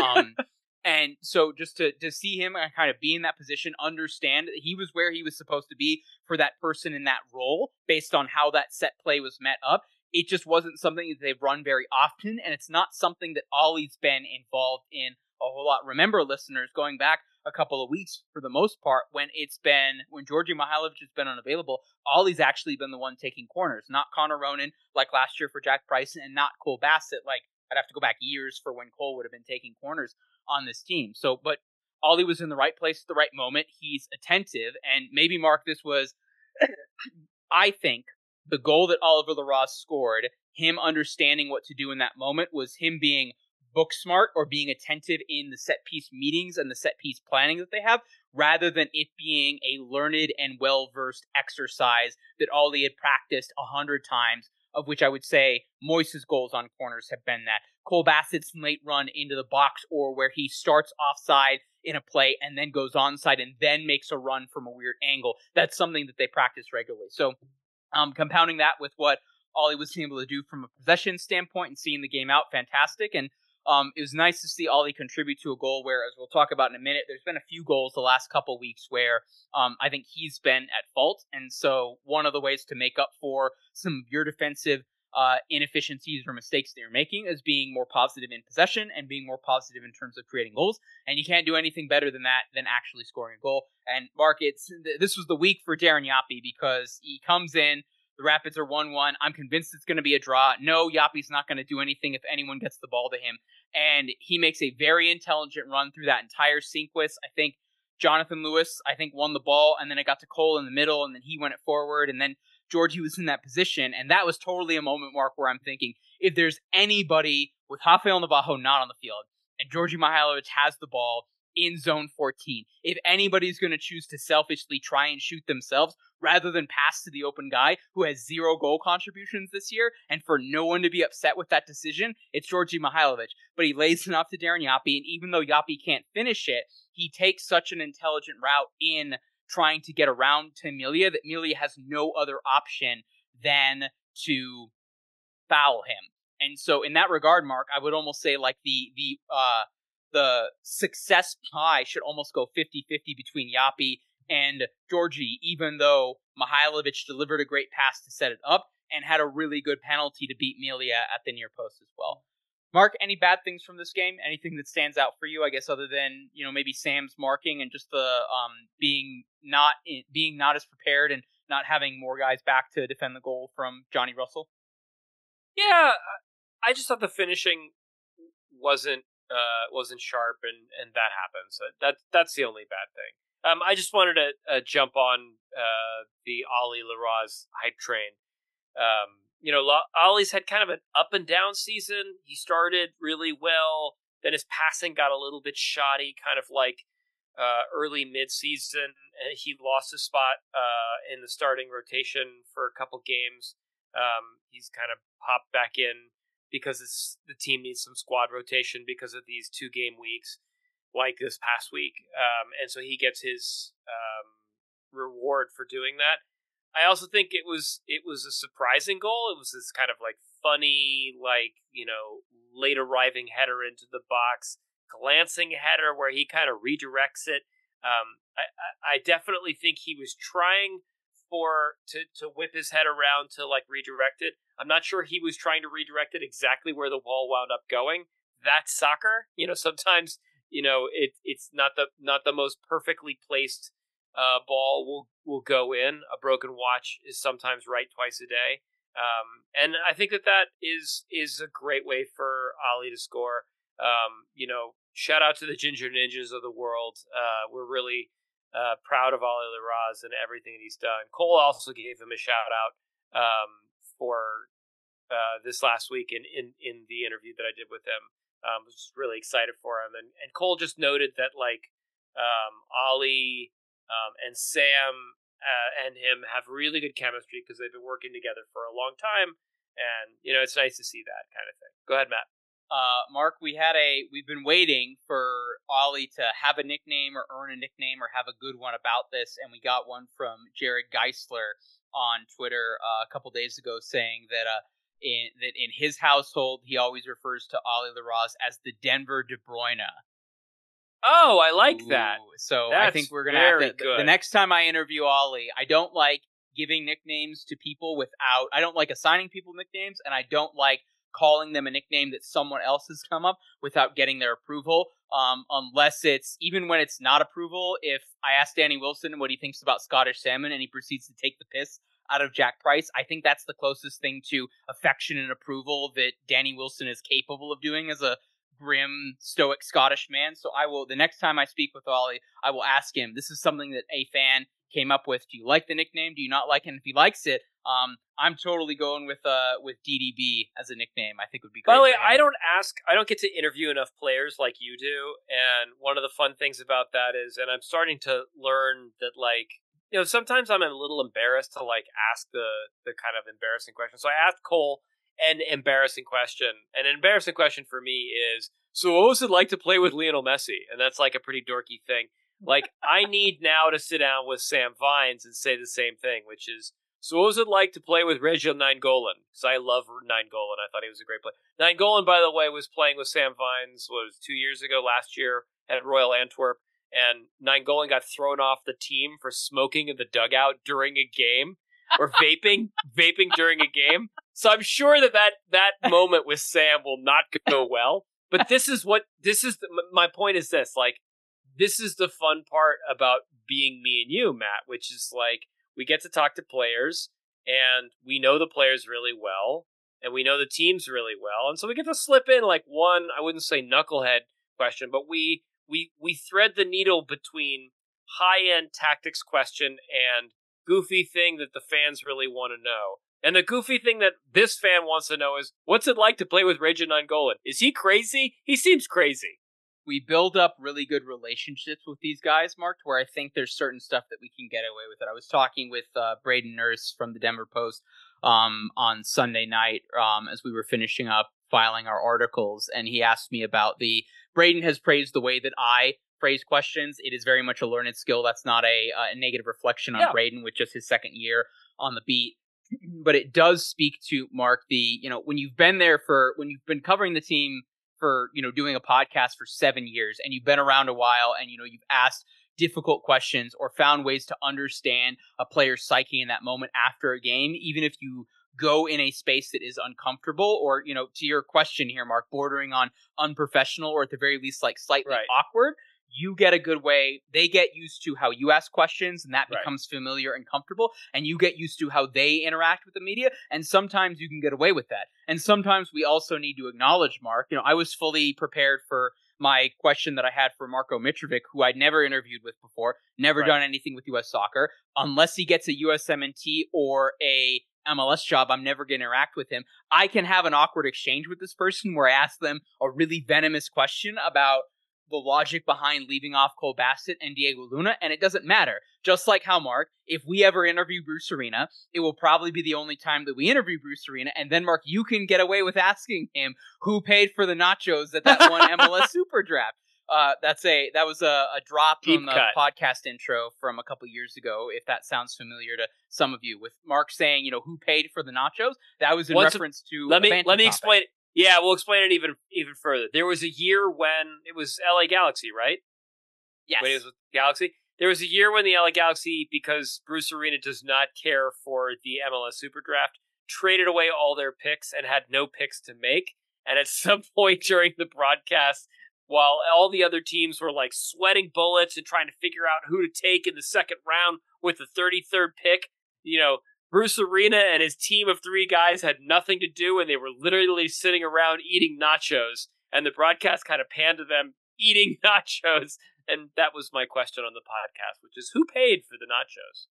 And so just to see him kind of be in that position, understand that he was where he was supposed to be for that person in that role based on how that set play was met up. It just wasn't something that they've run very often, and it's not something that Ollie's been involved in a whole lot. Remember, listeners, going back a couple of weeks, for the most part, when Georgi Mihailovic has been unavailable, Ollie's actually been the one taking corners, not Connor Ronan like last year for Jack Price, and not Cole Bassett. Like, I'd have to go back years for when Cole would have been taking corners on this team. So, but Ollie was in the right place at the right moment. He's attentive, and maybe, Mark, this was, I think, the goal that Oliver LaRose scored, him understanding what to do in that moment, was him being book smart or being attentive in the set piece meetings and the set piece planning that they have, rather than it being a learned and well-versed exercise that Ollie had practiced 100 times, of which I would say Moise's goals on corners have been that. Cole Bassett's late run into the box, or where he starts offside in a play and then goes onside and then makes a run from a weird angle. That's something that they practice regularly. So compounding that with what Ollie was able to do from a possession standpoint and seeing the game out, fantastic. And it was nice to see Ollie contribute to a goal where, as we'll talk about in a minute, there's been a few goals the last couple weeks where I think he's been at fault. And so one of the ways to make up for some of your defensive inefficiencies or mistakes that you're making is being more positive in possession and being more positive in terms of creating goals. And you can't do anything better than that, than actually scoring a goal. And Mark, this was the week for Darren Yapi, because he comes in, The Rapids are 1-1. I'm convinced it's going to be a draw. No, Yapi's not going to do anything if anyone gets the ball to him. And he makes a very intelligent run through that entire sequence. I think Jonathan Lewis, won the ball, and then it got to Cole in the middle, and then he went it forward, and then Georgie was in that position. And that was totally a moment, Mark, where I'm thinking, if there's anybody with Rafael Navajo not on the field, and Georgie Mihailovic has the ball in zone 14, if anybody's going to choose to selfishly try and shoot themselves rather than pass to the open guy who has 0 goal contributions this year, and for no one to be upset with that decision, it's Georgie Mihailovic. But he lays it off to Darren Yapi, and even though Yapi can't finish it, he takes such an intelligent route in trying to get around to Melia that Melia has no other option than to foul him. And so in that regard, Mark, I would almost say like the success pie should almost go 50-50 between Yapi and Georgie, even though Mihailovic delivered a great pass to set it up and had a really good penalty to beat Melia at the near post as well. Mark, any bad things from this game? Anything that stands out for you, I guess, other than, maybe Sam's marking and just the being not as prepared and not having more guys back to defend the goal from Johnny Russell? Yeah, I just thought the finishing wasn't sharp, and that happens. That's the only bad thing. I just wanted to jump on the Ollie Larraz hype train. Ollie's had kind of an up and down season. He started really well, then his passing got a little bit shoddy, kind of like early mid-season. He lost his spot in the starting rotation for a couple games. He's kind of popped back in because the team needs some squad rotation because of these 2-game weeks, like this past week. And so he gets his reward for doing that. I also think it was a surprising goal. It was this kind of like funny, late arriving header into the box, glancing header where he kind of redirects it. I definitely think he was trying to whip his head around to like redirect it. I'm not sure he was trying to redirect it exactly where the ball wound up going. That's soccer. Sometimes it's not the most perfectly placed ball will go in. A broken watch is sometimes right twice a day. And I think that is a great way for Ollie to score. Shout out to the Ginger Ninjas of the world. We're really proud of Ollie Larraz and everything that he's done. Cole also gave him a shout out for this last week in the interview that I did with him. Was just really excited for him. And Cole just noted that Ollie and Sam and him have really good chemistry because they've been working together for a long time. And, it's nice to see that kind of thing. Go ahead, Matt. Mark, we've been waiting for Ollie to have a nickname or earn a nickname or have a good one about this, and we got one from Jared Geisler on Twitter a couple days ago saying that in his household he always refers to Ollie Larraz as the Denver De Bruyne. Oh, I like that. So That's I think we're gonna have to. good. The next time I interview Ollie, I don't like giving nicknames to people without. I don't like assigning people nicknames, and I don't like calling them a nickname that someone else has come up without getting their approval. Unless it's, even when it's not approval, if I ask Danny Wilson what he thinks about Scottish salmon and he proceeds to take the piss out of Jack Price, I think that's the closest thing to affection and approval that Danny Wilson is capable of doing as a grim, stoic Scottish man. So the next time I speak with Ollie, I will ask him, this is something that a fan came up with. Do you like the nickname? Do you not like it? And if he likes it, I'm totally going with DDB as a nickname. I think would be great. By the way, I don't get to interview enough players like you do, and one of the fun things about that is, and I'm starting to learn that sometimes I'm a little embarrassed to ask the kind of embarrassing question. So I asked Cole an embarrassing question. An embarrassing question for me is, so what was it like to play with Lionel Messi? And that's a pretty dorky thing. I need now to sit down with Sam Vines and say the same thing, which is, so what was it like to play with Reggio Nainggolan? Because I love Nainggolan. I thought he was a great player. Nainggolan, by the way, was playing with Sam Vines, 2 years ago, last year, at Royal Antwerp, and Nainggolan got thrown off the team for smoking in the dugout during a game, or vaping during a game. So I'm sure that moment with Sam will not go well. But my point is this, this is the fun part about being me and you, Matt, which is we get to talk to players, and we know the players really well, and we know the teams really well, and so we get to slip in like one, I wouldn't say knucklehead question, but we thread the needle between high-end tactics question and goofy thing that the fans really want to know. And the goofy thing that this fan wants to know is, what's it like to play with Regin Nainggolan? Is he crazy? He seems crazy. We build up really good relationships with these guys, Mark, where I think there's certain stuff that we can get away with it. I was talking with Braden Nurse from the Denver Post on Sunday night as we were finishing up filing our articles, and he asked me about Braden has praised the way that I phrase questions. It is very much a learned skill. That's not a negative reflection on Braden with just his second year on the beat. But it does speak to, Mark, when you've been covering the team for, doing a podcast for 7 years, and you've been around a while, and, you've asked difficult questions or found ways to understand a player's psyche in that moment after a game, even if you go in a space that is uncomfortable or, to your question here, Mark, bordering on unprofessional or at the very least like slightly awkward, you get a good way. They get used to how you ask questions, and that becomes familiar and comfortable, and you get used to how they interact with the media, and sometimes you can get away with that. And sometimes we also need to acknowledge, Mark, I was fully prepared for my question that I had for Marko Mitrovic, who I'd never interviewed with before, never done anything with U.S. soccer. Unless he gets a USMNT or a MLS job, I'm never going to interact with him. I can have an awkward exchange with this person where I ask them a really venomous question about the logic behind leaving off Cole Bassett and Diego Luna, and it doesn't matter. Just like how, Mark, if we ever interview Bruce Arena, it will probably be the only time that we interview Bruce Arena, and then, Mark, you can get away with asking him who paid for the nachos at that one MLS Super Draft. That was a drop from the podcast intro from a couple years ago, if that sounds familiar to some of you, with Mark saying, who paid for the nachos. That was in reference to let me explain it. Yeah, we'll explain it even further. There was a year when it was LA Galaxy, right? Yes. When it was with Galaxy. There was a year when the LA Galaxy, because Bruce Arena does not care for the MLS Super Draft, traded away all their picks and had no picks to make. And at some point during the broadcast, while all the other teams were like sweating bullets and trying to figure out who to take in the second round with the 33rd pick, Bruce Arena and his team of 3 guys had nothing to do, and they were literally sitting around eating nachos, and the broadcast kind of panned to them eating nachos, and that was my question on the podcast, which is, who paid for the nachos?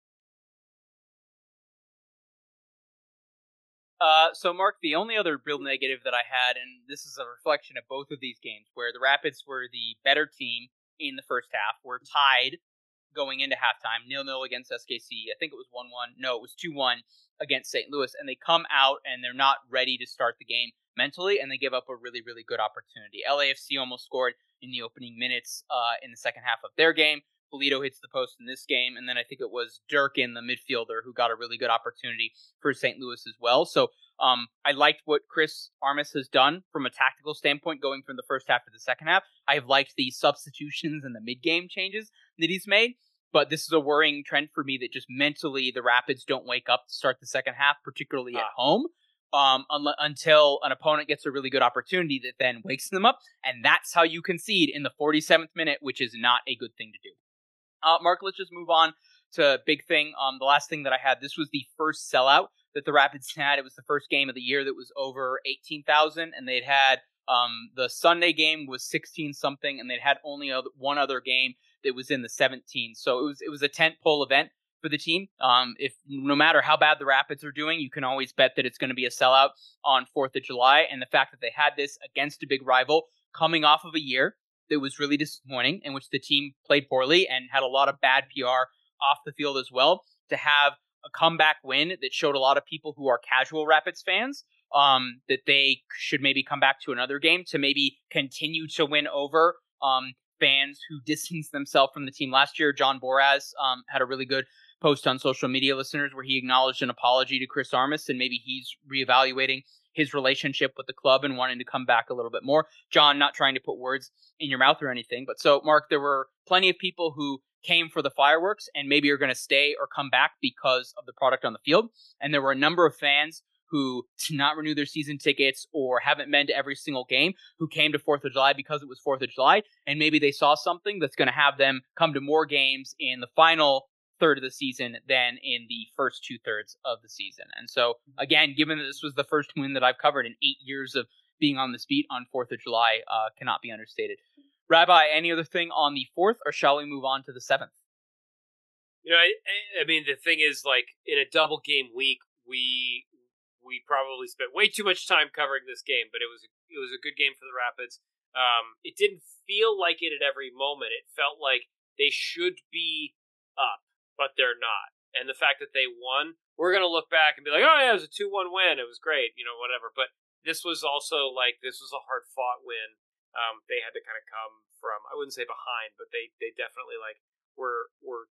So, Mark, the only other real negative that I had, and this is a reflection of both of these games, where the Rapids were the better team in the first half, were tied going into halftime, 0-0 against SKC. I think it was 1-1. No, it was 2-1 against St. Louis. And they come out and they're not ready to start the game mentally, and they give up a really, really good opportunity. LAFC almost scored in the opening minutes in the second half of their game. Polito hits the post in this game, and then I think it was Durkin, the midfielder, who got a really good opportunity for St. Louis as well. So I liked what Chris Armas has done from a tactical standpoint going from the first half to the second half. I've liked the substitutions and the mid-game changes that he's made, but this is a worrying trend for me that just mentally the Rapids don't wake up to start the second half, particularly at home, until an opponent gets a really good opportunity that then wakes them up, and that's how you concede in the 47th minute, which is not a good thing to do. Mark, let's just move on to big thing. The last thing that I had, this was the first sellout that the Rapids had. It was the first game of the year that was over 18,000, and they'd had the Sunday game was 16-something, and they'd had only one other game that was in the 17. So it was a tentpole event for the team. If no matter how bad the Rapids are doing, you can always bet that it's going to be a sellout on 4th of July, and the fact that they had this against a big rival coming off of a year that was really disappointing, in which the team played poorly and had a lot of bad PR off the field as well, to have a comeback win that showed a lot of people who are casual Rapids fans that they should maybe come back to another game to maybe continue to win over fans who distanced themselves from the team last year. John Boraz had a really good post on social media, listeners, where he acknowledged an apology to Chris Armas, and maybe he's reevaluating his relationship with the club and wanting to come back a little bit more. John, not trying to put words in your mouth or anything, but so, Mark, there were plenty of people who came for the fireworks and maybe are going to stay or come back because of the product on the field. And there were a number of fans who did not renew their season tickets or haven't been to every single game, who came to 4th of July because it was 4th of July, and maybe they saw something that's going to have them come to more games in the final third of the season than in the first 2/3 of the season. And so, again, given that this was the first win that I've covered in 8 years of being on this beat on 4th of July, cannot be understated. Rabbi, any other thing on the 4th, or shall we move on to the 7th? I mean, the thing is, like, in a double game week, we probably spent way too much time covering this game, but it was a good game for the Rapids. It didn't feel like it at every moment. It felt like they should be up, but they're not. And the fact that they won, we're going to look back and be like, oh yeah, it was a 2-1 win. It was great, whatever. But this was also this was a hard fought win. They had to kind of come from, I wouldn't say behind, but they definitely were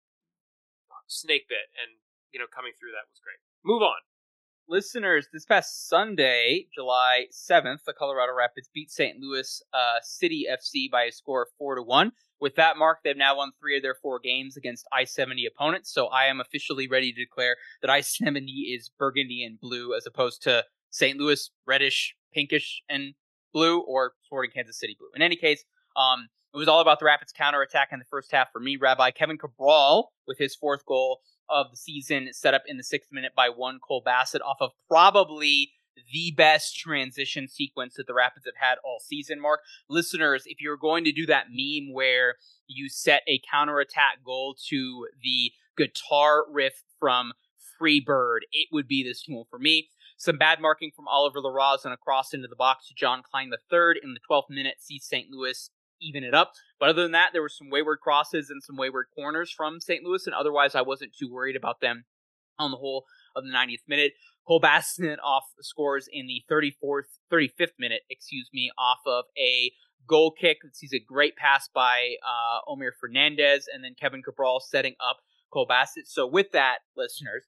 snake bit, and coming through that was great. Move on. Listeners, this past Sunday, July 7th, the Colorado Rapids beat St. Louis City FC by a score of 4-1. With that mark, they've now won 3 of their 4 games against I-70 opponents, so I am officially ready to declare that I-70 is burgundy and blue as opposed to St. Louis reddish, pinkish, and blue, or Sporting Kansas City blue. In any case, it was all about the Rapids counterattack in the first half for me, Rabbi. Kevin Cabral, with his 4th goal of the season, set up in the 6th minute by Cole Bassett off of probably the best transition sequence that the Rapids have had all season, Mark. Listeners, if you're going to do that meme where you set a counterattack goal to the guitar riff from Free Bird, it would be this tool for me. Some bad marking from Oliver LaRose and a cross into the box to John Klein III in the 12th minute sees St. Louis even it up. But other than that, there were some wayward crosses and some wayward corners from St. Louis, and otherwise I wasn't too worried about them on the whole of the 90th minute. Cole Bassett scores in the 35th minute, off of a goal kick. That sees a great pass by Omir Fernandez, and then Kevin Cabral setting up Cole Bassett. So with that, listeners,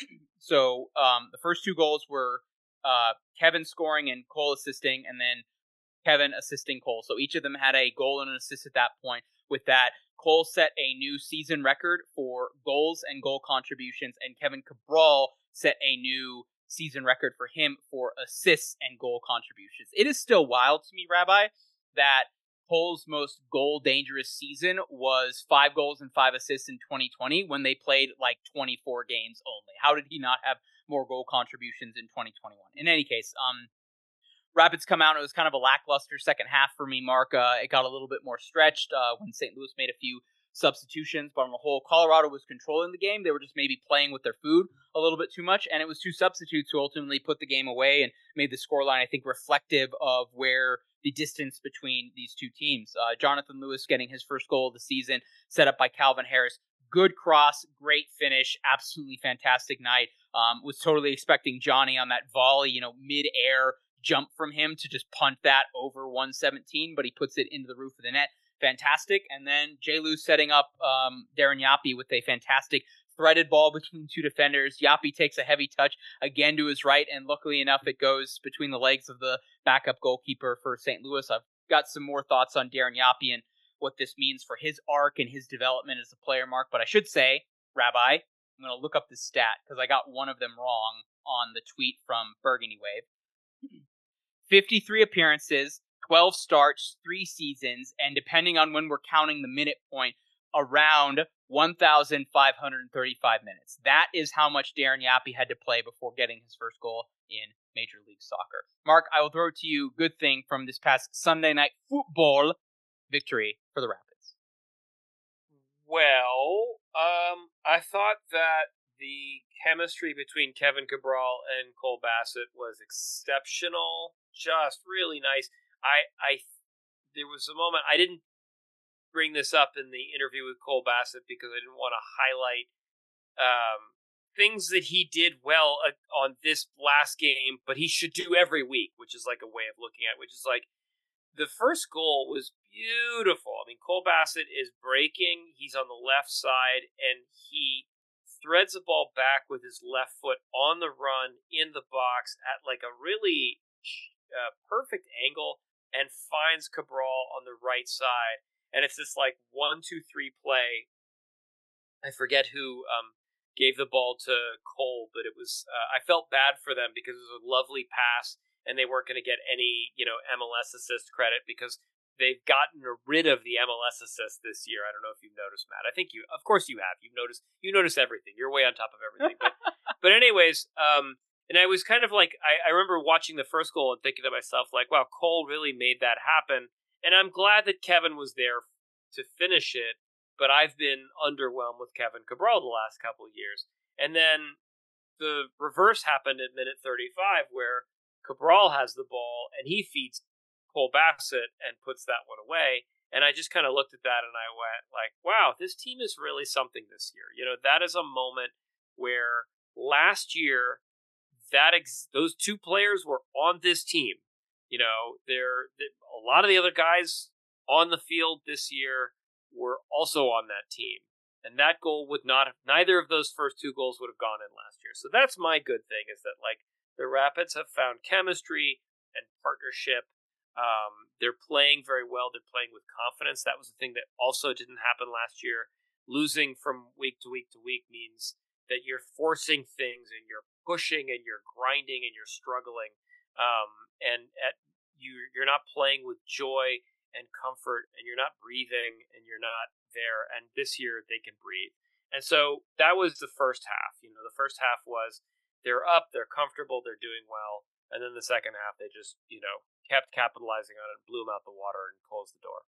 the first 2 goals were Kevin scoring and Cole assisting, and then Kevin assisting Cole. So each of them had a goal and an assist at that point. With that, Cole set a new season record for goals and goal contributions, and Kevin Cabral set a new season record for him for assists and goal contributions. It is still wild to me, Rabbi, that Cole's most goal-dangerous season was 5 goals and 5 assists in 2020 when they played 24 games only. How did he not have more goal contributions in 2021? In any case, Rapids come out. It was kind of a lackluster second half for me, Mark. It got a little bit more stretched when St. Louis made a few substitutions, but on the whole, Colorado was controlling the game. They were just maybe playing with their food a little bit too much, and it was 2 substitutes who ultimately put the game away and made the scoreline, I think, reflective of where the distance between these 2 teams. Jonathan Lewis getting his first goal of the season, set up by Calvin Harris. Good cross, great finish, absolutely fantastic night. Was totally expecting Johnny on that volley, mid-air jump from him to just punt that over 117, but he puts it into the roof of the net. Fantastic. And then J. Lou setting up Darren Yapi with a fantastic threaded ball between 2 defenders. Yapi takes a heavy touch again to his right, and luckily enough, it goes between the legs of the backup goalkeeper for St. Louis. I've got some more thoughts on Darren Yapi and what this means for his arc and his development as a player, Mark. But I should say, Rabbi, I'm going to look up this stat because I got one of them wrong on the tweet from Burgundy Wave. 53 appearances, 12 starts, 3 seasons, and depending on when we're counting the minute point, around 1,535 minutes. That is how much Darren Yapi had to play before getting his first goal in Major League Soccer. Mark, I will throw it to you. Good thing from this past Sunday night football victory for the Rapids. Well, I thought that the chemistry between Kevin Cabral and Cole Bassett was exceptional. Just really nice. There was a moment, I didn't bring this up in the interview with Cole Bassett because I didn't want to highlight things that he did well on this last game, but he should do every week, which is a way of looking at it, which is the first goal was beautiful. I mean, Cole Bassett is breaking, he's on the left side, and he threads the ball back with his left foot on the run in the box at a really perfect angle and finds Cabral on the right side. And it's this 1-2-3 play. I forget who gave the ball to Cole, but it was I felt bad for them because it was a lovely pass and they weren't going to get any MLS assist credit because they've gotten rid of the MLS assist this year. I don't know if you've noticed, Matt. I think of course you have. You notice everything. You're way on top of everything. But anyways, and I was kind of like, I remember watching the first goal and thinking to myself, like, wow, Cole really made that happen. And I'm glad that Kevin was there to finish it, but I've been underwhelmed with Kevin Cabral the last couple of years. And then the reverse happened at minute 35, where Cabral has the ball and he feeds Cole Bassett and puts that one away. And I just kind of looked at that and I went like, wow, this team is really something this year. That is a moment where last year those two players were on this team. A lot of the other guys on the field this year were also on that team. And that goal neither of those first two goals would have gone in last year. So that's my good thing, is that like the Rapids have found chemistry and partnership. They're playing very well. They're playing with confidence. That was the thing that also didn't happen last year. Losing from week to week to week means that you're forcing things and you're pushing and you're grinding and you're struggling. You're not playing with joy and comfort, and you're not breathing, and you're not there. And this year they can breathe. And so that was the first half. The first half was they're up, they're comfortable, they're doing well. And then the second half, they just, kept capitalizing on it, blew them out the water, and closed the door.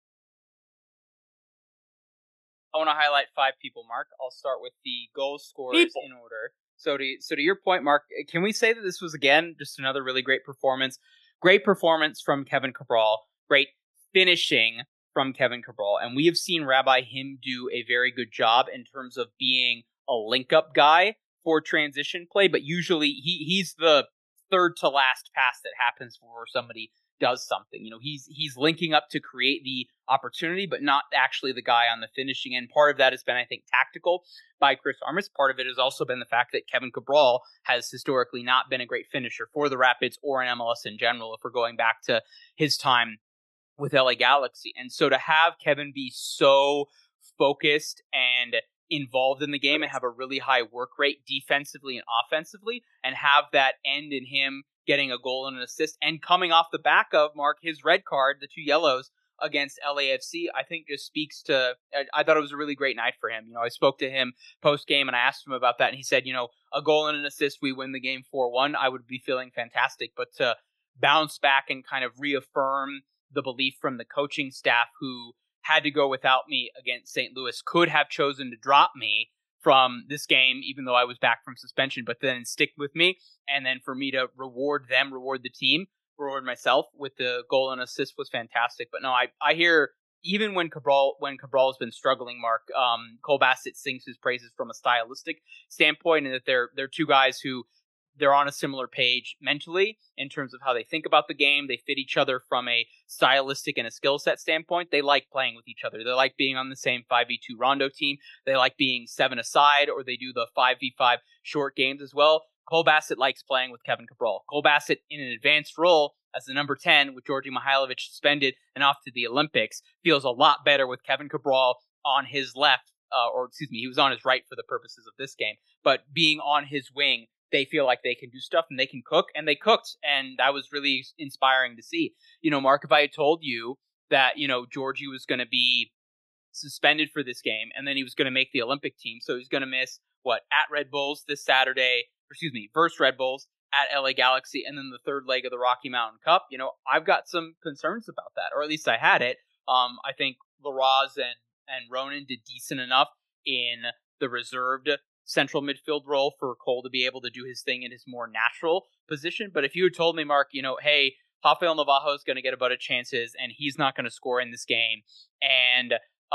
I want to highlight 5 people, Mark. I'll start with the goal scorers in order. So to your point, Mark, can we say that this was, again, just another really great performance? Great performance from Kevin Cabral. Great finishing from Kevin Cabral. And we have seen him do a very good job in terms of being a link-up guy for transition play, but usually he's the third to last pass that happens before somebody does something. He's linking up to create the opportunity, but not actually the guy on the finishing end. Part of that has been, I think, tactical by Chris Armas. Part of it has also been the fact that Kevin Cabral has historically not been a great finisher for the Rapids or in MLS in general, if we're going back to his time with LA Galaxy. And so to have Kevin be so focused and involved in the game and have a really high work rate defensively and offensively, and have that end in him getting a goal and an assist, and coming off the back of, Mark, his red card, the 2 yellows against LAFC, I think just speaks to, I thought it was a really great night for him. I spoke to him post-game and I asked him about that, and he said, a goal and an assist, we win the game 4-1, I would be feeling fantastic. But to bounce back and kind of reaffirm the belief from the coaching staff, who had to go without me against St. Louis, could have chosen to drop me from this game, even though I was back from suspension, but then stick with me. And then for me to reward them, reward the team, reward myself with the goal and assist was fantastic. But no, I hear, even when Cabral's been struggling, Mark, Cole Bassett sings his praises from a stylistic standpoint, and that they're 2 guys who they're on a similar page mentally in terms of how they think about the game. They fit each other from a stylistic and a skill set standpoint. They like playing with each other. They like being on the same 5v2 Rondo team. They like being 7 aside, or they do the 5v5 short games as well. Cole Bassett likes playing with Kevin Cabral. Cole Bassett, in an advanced role as the number 10 with Djordje Mihailovic suspended and off to the Olympics, feels a lot better with Kevin Cabral on his left, he was on his right for the purposes of this game, but being on his wing, they feel like they can do stuff and they can cook, and they cooked. And that was really inspiring to see. Mark, if I had told you that, Djordje was going to be suspended for this game and then he was going to make the Olympic team, so he's going to miss, at Red Bulls this Saturday, versus Red Bulls at LA Galaxy, and then the third leg of the Rocky Mountain Cup, I've got some concerns about that, or at least I had it. I think Larraz and Ronan did decent enough in the reserved central midfield role for Cole to be able to do his thing in his more natural position. But if you had told me, Mark, hey, Rafael Navajo is going to get a bunch of chances and he's not going to score in this game, and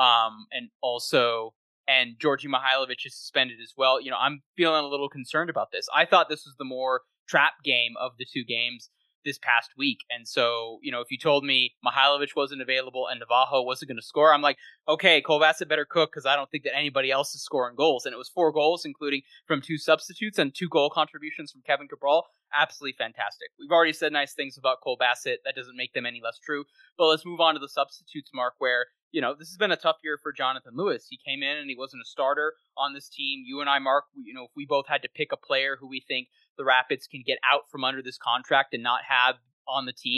Djordje Mihailovic is suspended as well, I'm feeling a little concerned about this. I thought this was the more trap game of the 2 games this past week. And so, if you told me Mihailovic wasn't available and Navajo wasn't going to score, I'm like, okay, Cole Bassett better cook, because I don't think that anybody else is scoring goals. And it was 4 goals, including from 2 substitutes and 2 goal contributions from Kevin Cabral. Absolutely fantastic. We've already said nice things about Cole Bassett. That doesn't make them any less true. But let's move on to the substitutes, Mark, where, this has been a tough year for Jonathan Lewis. He came in and he wasn't a starter on this team. You and I, Mark, if we both had to pick a player who we think the Rapids can get out from under this contract and not have on the team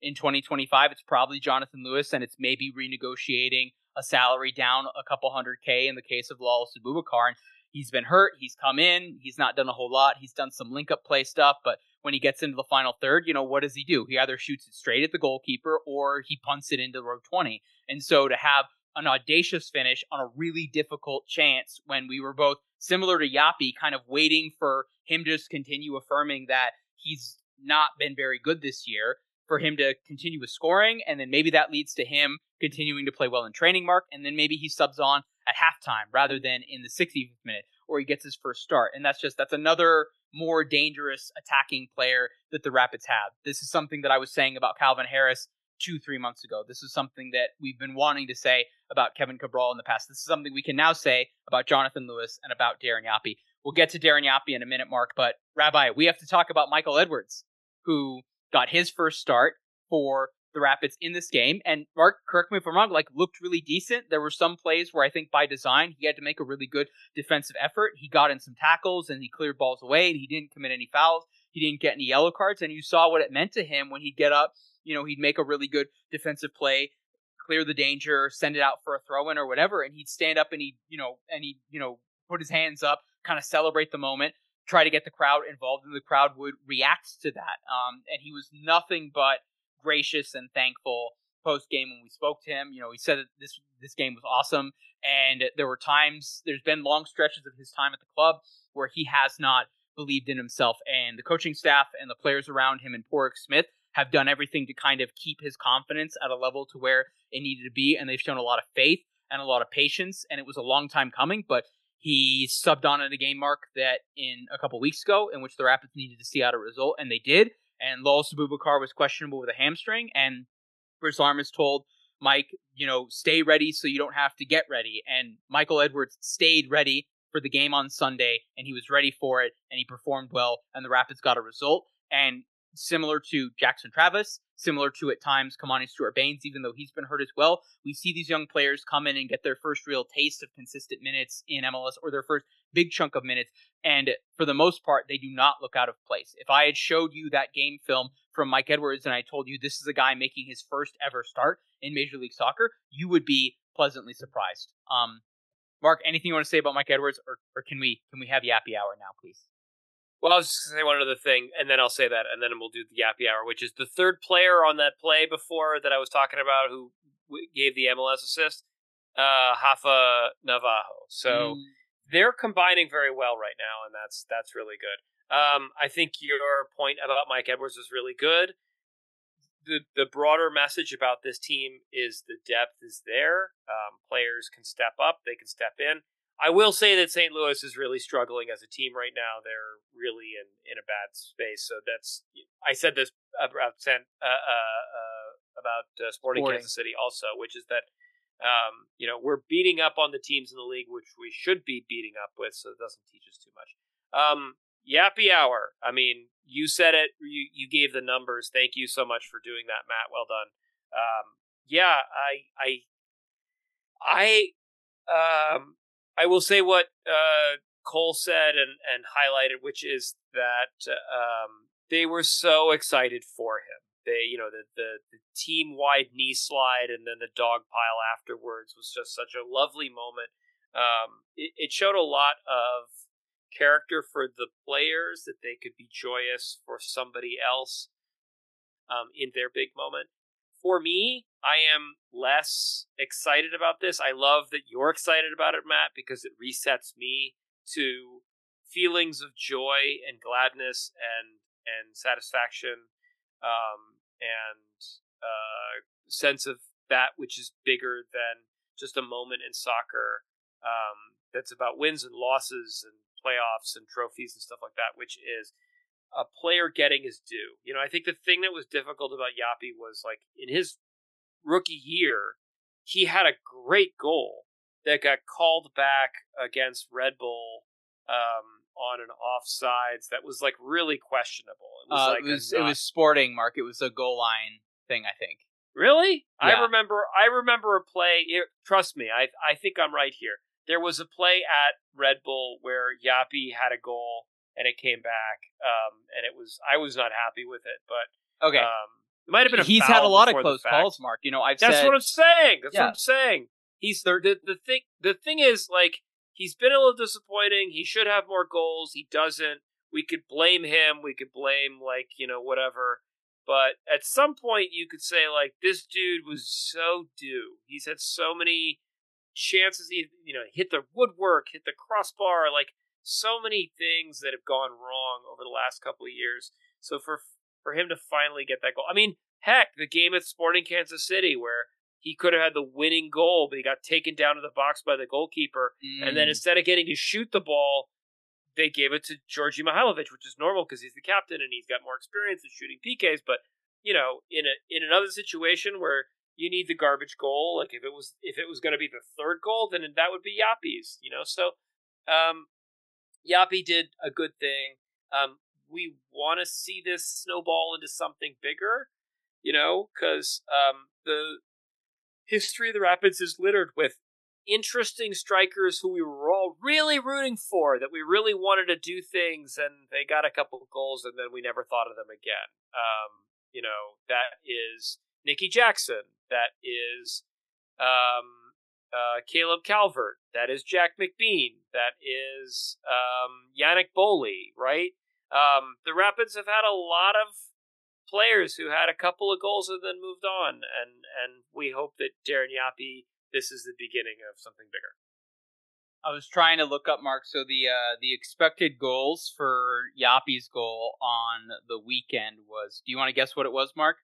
in 2025, it's probably Jonathan Lewis, and it's maybe renegotiating a salary down a couple $100K in the case of Lawless Abubakar. And he's been hurt. He's come in. He's not done a whole lot. He's done some link-up play stuff, but when he gets into the final third, what does he do? He either shoots it straight at the goalkeeper or he punts it into row 20. And so to have an audacious finish on a really difficult chance when we were both similar to Yapi, kind of waiting for him to just continue affirming that he's not been very good this year, for him to continue with scoring, and then maybe that leads to him continuing to play well in training, Mark, and then maybe he subs on at halftime rather than in the 60th minute, or he gets his first start. And that's another more dangerous attacking player that the Rapids have. This is something that I was saying about Calvin Harris 2-3 months ago. This is something that we've been wanting to say about Kevin Cabral in the past. This is something we can now say about Jonathan Lewis and about Darren Yapi. We'll get to Darren Yapi in a minute, Mark, but Rabbi, we have to talk about Michael Edwards, who got his first start for the Rapids in this game. And Mark, correct me if I'm wrong, looked really decent. There were some plays where I think by design he had to make a really good defensive effort. He got in some tackles and he cleared balls away and he didn't commit any fouls. He didn't get any yellow cards, and you saw what it meant to him when he'd get up. He'd make a really good defensive play, clear the danger, send it out for a throw-in or whatever, and he'd stand up and he'd put his hands up, kind of celebrate the moment, try to get the crowd involved, and the crowd would react to that. And he was nothing but gracious and thankful post-game when we spoke to him. He said that this game was awesome, and there's been long stretches of his time at the club where he has not believed in himself, and the coaching staff and the players around him and Porrick Smith have done everything to kind of keep his confidence at a level to where it needed to be, and they've shown a lot of faith and a lot of patience, and it was a long time coming, but he subbed on in a game, Mark, that in a couple weeks ago, in which the Rapids needed to see out a result, and they did, and Lawless Abubakar was questionable with a hamstring, and Bruce Armas told Mike, stay ready so you don't have to get ready, and Michael Edwards stayed ready for the game on Sunday, and he was ready for it, and he performed well, and the Rapids got a result, and similar to Jackson Travis, similar to at times Kamani Stewart-Baines, even though he's been hurt as well, we see these young players come in and get their first real taste of consistent minutes in MLS, or their first big chunk of minutes, and for the most part, they do not look out of place. If I had showed you that game film from Mike Edwards and I told you this is a guy making his first ever start in Major League Soccer, you would be pleasantly surprised. Mark, anything you want to say about Mike Edwards, or can we have Yappy Hour now, please? Well, I was just going to say one other thing, and then I'll say that, and then we'll do the Yappy Hour, which is the third player on that play before that I was talking about who gave the MLS assist, Rafa Navarro. So they're combining very well right now, and that's really good. I think your point about Mike Edwards is really good. The broader message about this team is the depth is there. Players can step up. They can step in. I will say that St. Louis is really struggling as a team right now. They're really in a bad space. So I said this about Sporting Kansas City also, which is that we're beating up on the teams in the league, which we should be beating up with, so it doesn't teach us too much. Yappy Hour. I mean, you said it. You gave the numbers. Thank you so much for doing that, Matt. Well done. I will say what Cole said and highlighted, which is that they were so excited for him. They, the team-wide knee slide and then the dog pile afterwards was just such a lovely moment. It showed a lot of character for the players, that they could be joyous for somebody else in their big moment. For me, I am less excited about this. I love that you're excited about it, Matt, because it resets me to feelings of joy and gladness and satisfaction and sense of that which is bigger than just a moment in soccer that's about wins and losses and playoffs and trophies and stuff like that, which is a player getting his due. I think the thing that was difficult about Yapi was, in his rookie year, he had a great goal that got called back against Red Bull on an offsides that was really questionable. It was Sporting, Mark. It was a goal line thing, I think. Really? Yeah. I remember a play. Trust me, I think I'm right here. There was a play at Red Bull where Yapi had a goal and it came back, and I was not happy with it. But okay, It might have been a He's foul had a lot of before the close fact. calls, Mark. I've That's said what I'm saying. That's Yeah. what I'm saying. He's the thing. The thing is, like, he's been a little disappointing. He should have more goals. He doesn't. We could blame him. We could blame, like, whatever. But at some point, you could say, like, this dude was so due. He's had so many chances. He, hit the woodwork, hit the crossbar, like, so many things that have gone wrong over the last couple of years. So for him to finally get that goal, I mean, heck, the game at Sporting Kansas City where he could have had the winning goal, but he got taken down to the box by the goalkeeper, and then instead of getting to shoot the ball, they gave it to Georgi Mihailovic, which is normal because he's the captain and he's got more experience in shooting PKs. But in another situation where you need the garbage goal, like if it was going to be the third goal, then that would be Yapi's. So Yapi did a good thing. We want to see this snowball into something bigger, because the history of the Rapids is littered with interesting strikers who we were all really rooting for, that we really wanted to do things, and they got a couple of goals, and then we never thought of them again. That is Nicky Jackson. That is Caleb Calvert. That is Jack McBean. That is Yannick Boley, right? The Rapids have had a lot of players who had a couple of goals and then moved on, and we hope that Darren Yapi, this is the beginning of something bigger. I was trying to look up, Mark, so the expected goals for Yapi's goal on the weekend was, do you want to guess what it was, Mark?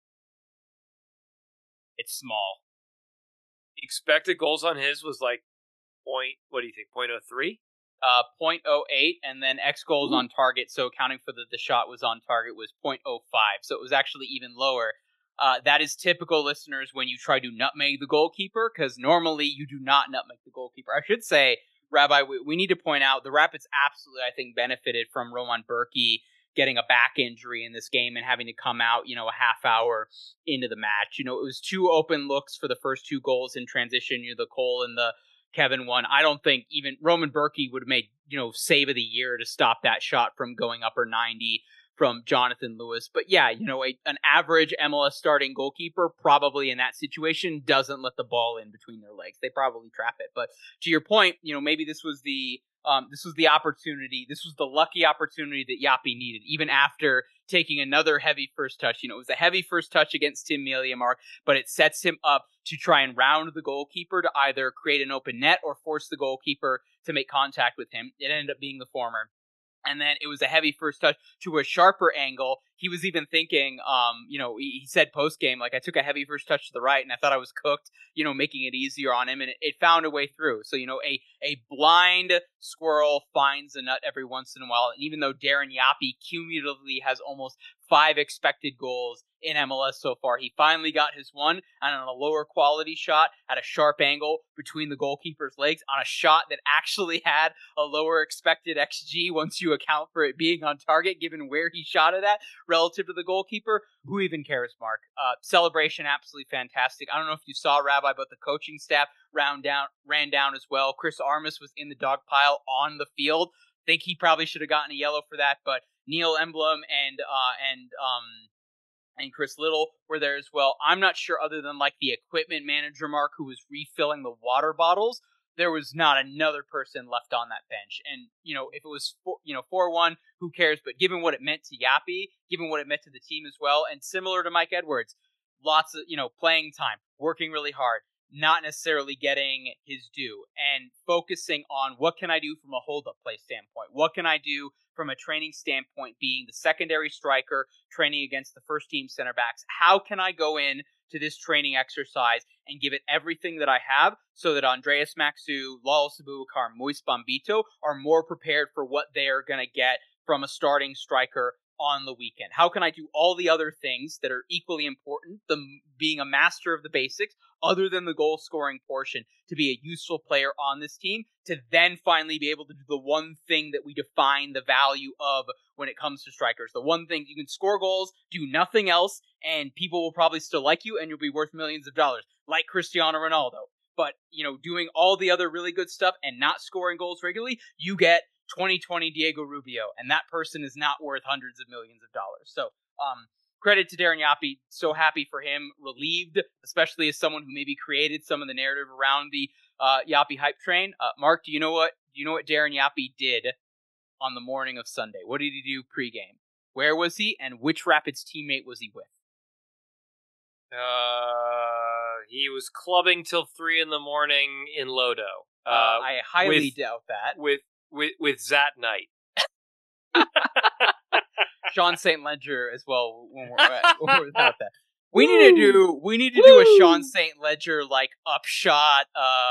It's small. Expected goals on his was like what do you think, 0.03? 0.08, and then X goals on target, so counting for the shot was on target, was 0.05, so it was actually even lower. That is typical, listeners, when you try to nutmeg the goalkeeper, because normally you do not nutmeg the goalkeeper. I should say, Rabbi, we need to point out the Rapids absolutely, I think, benefited from Roman Berkey getting a back injury in this game and having to come out, a half hour into the match. It was 2 open looks for the first 2 goals in transition, the Cole and the Kevin one. I don't think even Roman Berkey would have made, save of the year to stop that shot from going upper 90 from Jonathan Lewis. But yeah, an average MLS starting goalkeeper probably in that situation doesn't let the ball in between their legs. They probably trap it. But to your point, maybe this was the opportunity. This was the lucky opportunity that Yapi needed, even after taking another heavy first touch. It was a heavy first touch against Tim Melia, Mark, but it sets him up to try and round the goalkeeper to either create an open net or force the goalkeeper to make contact with him. It ended up being the former. And then it was a heavy first touch to a sharper angle. He was even thinking, he said post-game, like, I took a heavy first touch to the right and I thought I was cooked, making it easier on him. And it found a way through. So, a blind squirrel finds a nut every once in a while. And even though Darren Yapi cumulatively has almost 5 expected goals in MLS so far, he finally got his one, and on a lower quality shot at a sharp angle between the goalkeeper's legs, on a shot that actually had a lower expected XG once you account for it being on target, given where he shot it at relative to the goalkeeper. Who even cares, Mark? Celebration absolutely fantastic. I don't know if you saw, Rabbi, but the coaching staff ran down as well. Chris Armas was in the dog pile on the field. Think he probably should have gotten a yellow for that, but Neil Emblem and Chris Little were there as well. I'm not sure, other than like the equipment manager, Mark, who was refilling the water bottles, there was not another person left on that bench. And, if it was 4-1, who cares? But given what it meant to Yapi, given what it meant to the team as well, and similar to Mike Edwards, lots of, playing time, working really hard, not necessarily getting his due, and focusing on what can I do from a hold-up play standpoint? What can I do from a training standpoint, being the secondary striker, training against the first-team center backs? How can I go in to this training exercise and give it everything that I have so that Andreas Maxu, Lawless Abubakar, Moise Bombito are more prepared for what they are going to get from a starting striker on the weekend? How can I do all the other things that are equally important, being a master of the basics, other than the goal scoring portion, to be a useful player on this team, to then finally be able to do the one thing that we define the value of when it comes to strikers. The one thing, you can score goals, do nothing else, and people will probably still like you, and you'll be worth millions of dollars, like Cristiano Ronaldo. But, doing all the other really good stuff and not scoring goals regularly, you get 2020 Diego Rubio, and that person is not worth hundreds of millions of dollars. So credit to Darren Yapi. So happy for him, relieved, especially as someone who maybe created some of the narrative around the Yapi hype train. Mark, do you know what Darren Yapi did on the morning of Sunday? What did he do pregame? Where was he, and which Rapids teammate was he with? He was clubbing till 3 a.m. in Lodo. I highly doubt that. With Zat Knight. Sean St. Ledger as well. When we're without that, we need to do a Sean St. Ledger like upshot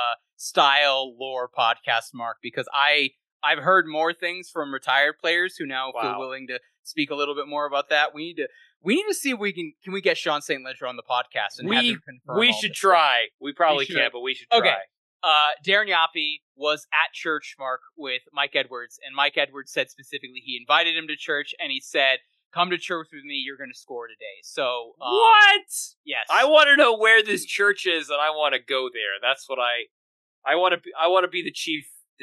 style lore podcast, Mark, because I've heard more things from retired players who now feel willing to speak a little bit more about that. We need to see if we can we get Sean St. Ledger on the podcast and have him confirm. We should try. We probably can't, but we should try. Okay. Darren Yapi was at church, Mark, with Mike Edwards, and Mike Edwards said specifically he invited him to church, and he said, "Come to church with me. You're going to score today." So what? Yes, I want to know where this church is, and I want to go there. That's what I want to be. I want to be the chief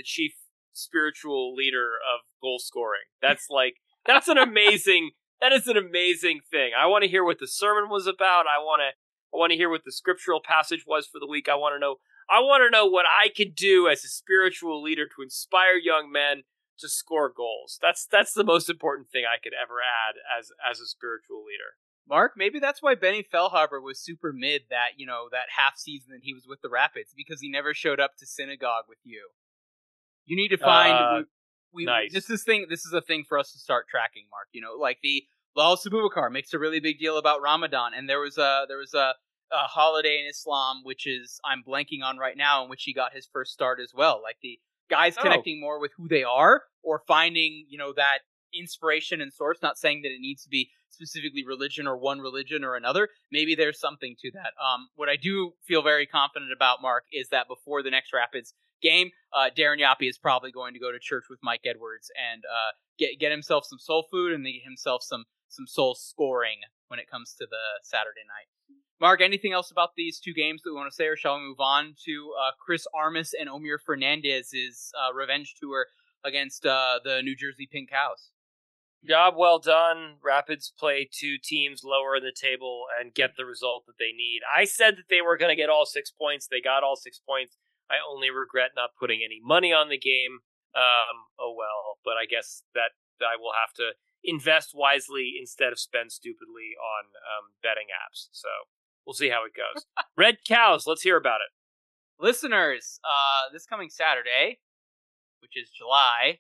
spiritual leader of goal scoring. That's an amazing. That is an amazing thing. I want to hear what the sermon was about. I want to hear what the scriptural passage was for the week. I want to know what I can do as a spiritual leader to inspire young men to score goals. That's the most important thing I could ever add as a spiritual leader. Mark, maybe that's why Benny Fellhaber was super mid that half season that he was with the Rapids, because he never showed up to synagogue with you. You need to find nice. This is a thing for us to start tracking, Mark. Like the Lal Sabubakar makes a really big deal about Ramadan, and there was a holiday in Islam, which is I'm blanking on right now, in which he got his first start as well. Like the guys connecting more with who they are, or finding that inspiration and source. Not saying that it needs to be specifically religion or one religion or another. Maybe there's something to that. What I do feel very confident about, Mark, is that before the next Rapids game, Darren Yapi is probably going to go to church with Mike Edwards and get himself some soul food and get himself some soul scoring when it comes to the Saturday night. Mark, anything else about these two games that we want to say, or shall we move on to Chris Armas and Omir Fernandez's revenge tour against the New Jersey Pink Cows? Job well done. Rapids play two teams lower in the table and get the result that they need. I said that they were going to get all 6 points. They got all 6 points. I only regret not putting any money on the game. Oh well, but I guess that I will have to invest wisely instead of spend stupidly on betting apps. So we'll see how it goes. Red Cows, let's hear about it. Listeners, this coming Saturday, which is July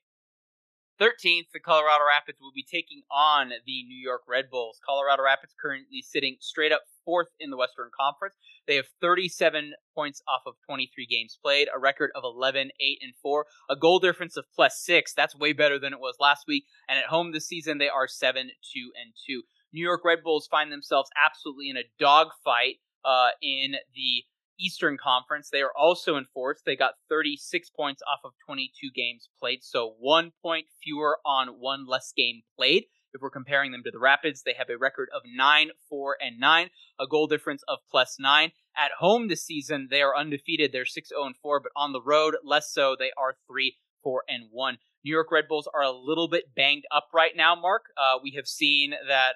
13th, the Colorado Rapids will be taking on the New York Red Bulls. Colorado Rapids currently sitting straight up 4th in the Western Conference. They have 37 points off of 23 games played, a record of 11-8-4, a goal difference of +6. That's way better than it was last week. And at home this season, they are 7-2-2. New York Red Bulls find themselves absolutely in a dogfight in the Eastern Conference. They are also in 4th. They got 36 points off of 22 games played, so 1 point fewer on one less game played. If we're comparing them to the Rapids, they have a record of 9-4-9, a goal difference of +9. At home this season, they are undefeated. They're 6-0-4, but on the road, less so. They are 3-4-1. New York Red Bulls are a little bit banged up right now, Mark. We have seen that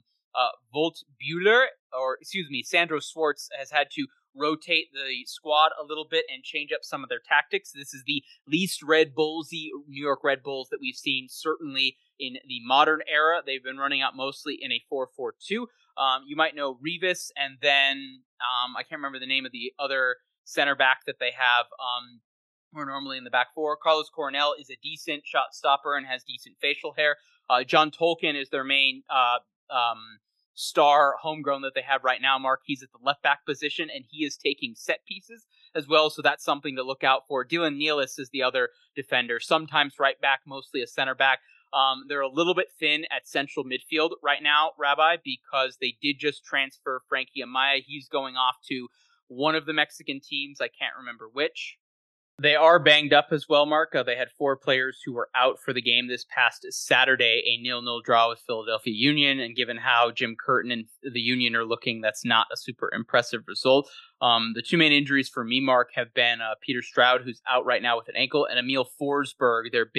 Sandro Schwartz has had to rotate the squad a little bit and change up some of their tactics. This is the least Red Bullsy New York Red Bulls that we've seen, certainly in the modern era. They've been running out mostly in a 4-4-2. You might know Rivas, and then I can't remember the name of the other center back that they have. We're normally in the back four. Carlos Coronel is a decent shot stopper and has decent facial hair. John Tolkien is their main star homegrown that they have right now, Mark. He's at the left back position, and he is taking set pieces as well, so that's something to look out for. Dylan Nealis is the other defender, sometimes right back, mostly a center back. They're a little bit thin at central midfield right now, Rabbi, because they did just transfer Frankie Amaya. He's going off to one of the Mexican teams. I can't remember which. They are banged up as well, Mark. They had 4 players who were out for the game this past Saturday, a 0-0 draw with Philadelphia Union, and given how Jim Curtin and the Union are looking, that's not a super impressive result. The 2 main injuries for me, Mark, have been Peter Stroud, who's out right now with an ankle, and Emil Forsberg, their big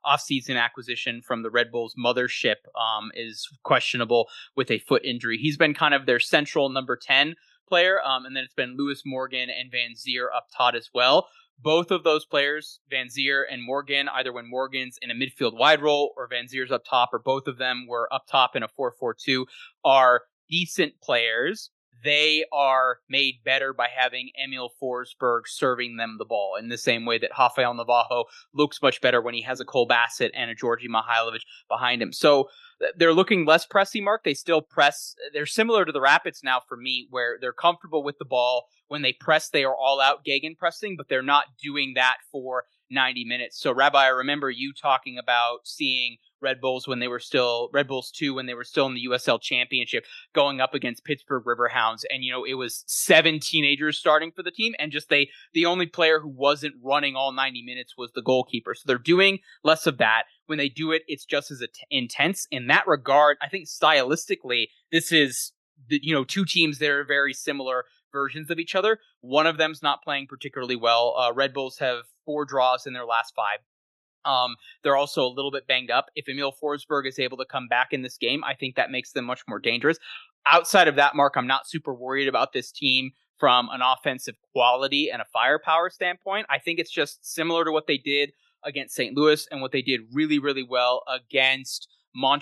offseason acquisition from the Red Bulls mothership, is questionable with a foot injury. He's been kind of their central number 10 player, and then it's been Lewis Morgan and Van Zier up top as well. Both of those players, Van Zier and Morgan, either when Morgan's in a midfield wide role or Van Zier's up top, or both of them were up top in a 4-4-2, are decent players. They are made better by having Emil Forsberg serving them the ball in the same way that Rafael Navarro looks much better when he has a Cole Bassett and a Georgi Mihailovic behind him. So they're looking less pressy, Mark. They still press. They're similar to the Rapids now for me, where they're comfortable with the ball. When they press, they are all out gegenpressing, but they're not doing that for 90 minutes. So, Rabbi, I remember you talking about seeing Red Bulls 2 when they were still in the USL Championship going up against Pittsburgh Riverhounds. And, it was 7 teenagers starting for the team. And just the only player who wasn't running all 90 minutes was the goalkeeper. So they're doing less of that. When they do it, it's just as intense. In that regard, I think stylistically, this is, two teams that are very similar versions of each other. One of them's not playing particularly well. Red Bulls have 4 draws in their last 5. They're also a little bit banged up. If Emil Forsberg is able to come back in this game, I think that makes them much more dangerous. Outside of that, Mark, I'm not super worried about this team from an offensive quality and a firepower standpoint. I think it's just similar to what they did against St. Louis and what they did really, really well against what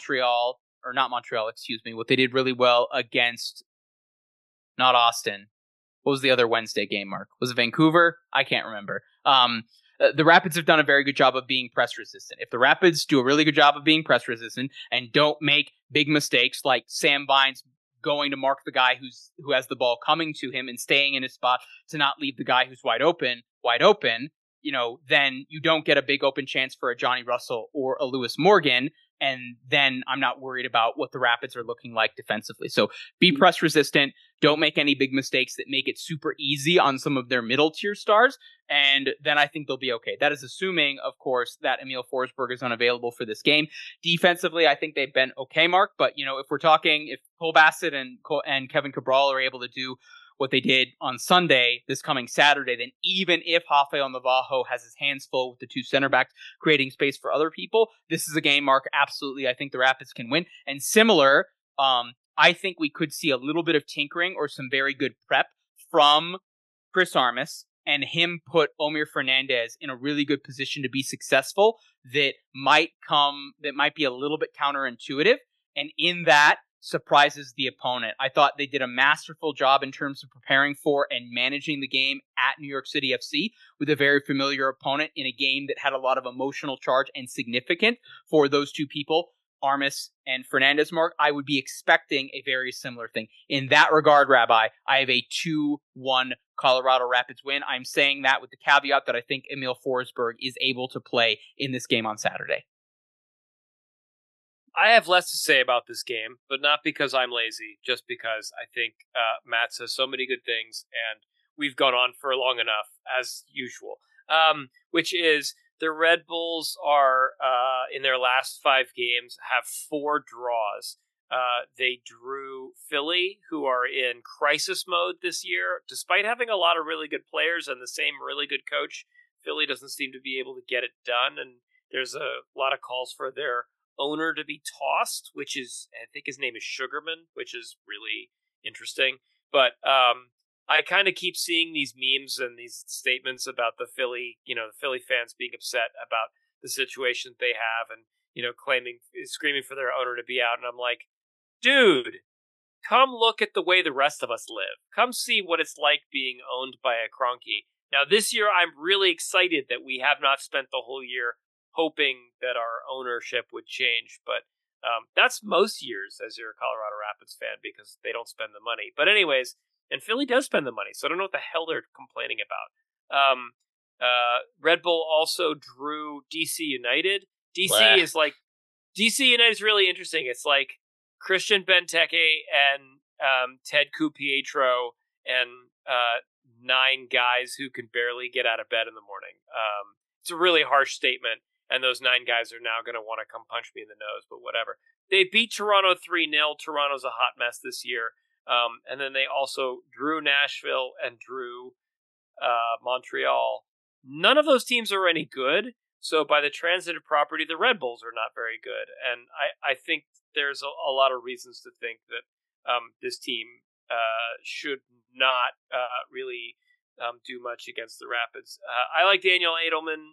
they did really well against, not Austin. What was the other Wednesday game, Mark? Was it Vancouver? I can't remember. The Rapids have done a very good job of being press resistant. If the Rapids do a really good job of being press resistant and don't make big mistakes like Sam Vines going to mark the guy who has the ball coming to him and staying in his spot to not leave the guy who's wide open, then you don't get a big open chance for a Johnny Russell or a Lewis Morgan. And then I'm not worried about what the Rapids are looking like defensively. So be press resistant. Don't make any big mistakes that make it super easy on some of their middle tier stars. And then I think they'll be okay. That is assuming, of course, that Emil Forsberg is unavailable for this game. Defensively, I think they've been okay, Mark. But, if Cole Bassett and Kevin Cabral are able to do what they did on Sunday, this coming Saturday, then even if Rafael Navarro has his hands full with the 2 center backs creating space for other people, this is a game, Mark, absolutely, I think the Rapids can win. And similar, I think we could see a little bit of tinkering or some very good prep from Chris Armas and him put Omir Fernandez in a really good position to be successful that might be a little bit counterintuitive. And in that, surprises the opponent. I thought they did a masterful job in terms of preparing for and managing the game at New York City FC with a very familiar opponent in a game that had a lot of emotional charge and significant for those two people, Armas and Fernandez. Mark, I would be expecting a very similar thing. In that regard, Rabbi, I have a 2-1 Colorado Rapids win. I'm saying that with the caveat that I think Emil Forsberg is able to play in this game on Saturday. I have less to say about this game, but not because I'm lazy, just because I think Matt says so many good things, and we've gone on for long enough, as usual. Which is, the Red Bulls are, in their last 5 games, have 4 draws. They drew Philly, who are in crisis mode this year. Despite having a lot of really good players and the same really good coach, Philly doesn't seem to be able to get it done, and there's a lot of calls for their owner to be tossed, which is, I think his name is Sugarman, which is really interesting. But I kind of keep seeing these memes and these statements about the Philly fans being upset about the situation they have and, screaming for their owner to be out. And I'm like, dude, come look at the way the rest of us live. Come see what it's like being owned by a Kroenke. Now, this year, I'm really excited that we have not spent the whole year hoping that our ownership would change, but that's most years as you're a Colorado Rapids fan because they don't spend the money. But anyways, and Philly does spend the money, so I don't know what the hell they're complaining about. Red Bull also drew DC United. DC United is really interesting. It's like Christian Benteke and Ted Cupietro and 9 guys who can barely get out of bed in the morning. It's a really harsh statement. And those 9 guys are now going to want to come punch me in the nose, but whatever. They beat Toronto 3-0. Toronto's a hot mess this year. And then they also drew Nashville and drew Montreal. None of those teams are any good. So by the transitive property, the Red Bulls are not very good, and I think there's a lot of reasons to think that this team should not really do much against the Rapids. I like Daniel Edelman.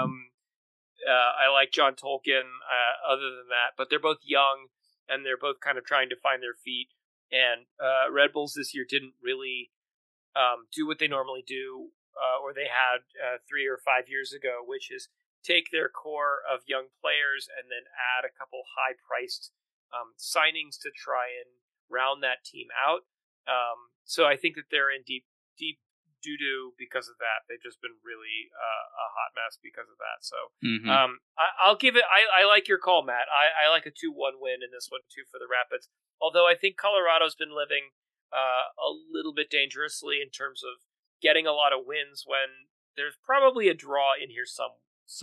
I like John Tolkien. Other than that, but they're both young and they're both kind of trying to find their feet. And Red Bulls this year didn't really do what they normally do, or they had 3 or 5 years ago, which is take their core of young players and then add a couple high-priced signings to try and round that team out. So I think that they're in deep doo-doo because of that. They've just been really a hot mess because of that. So I'll give it. I like your call, Matt. I like a 2-1 win in this one too for the Rapids. Although I think Colorado's been living a little bit dangerously in terms of getting a lot of wins when there's probably a draw in here somewhere.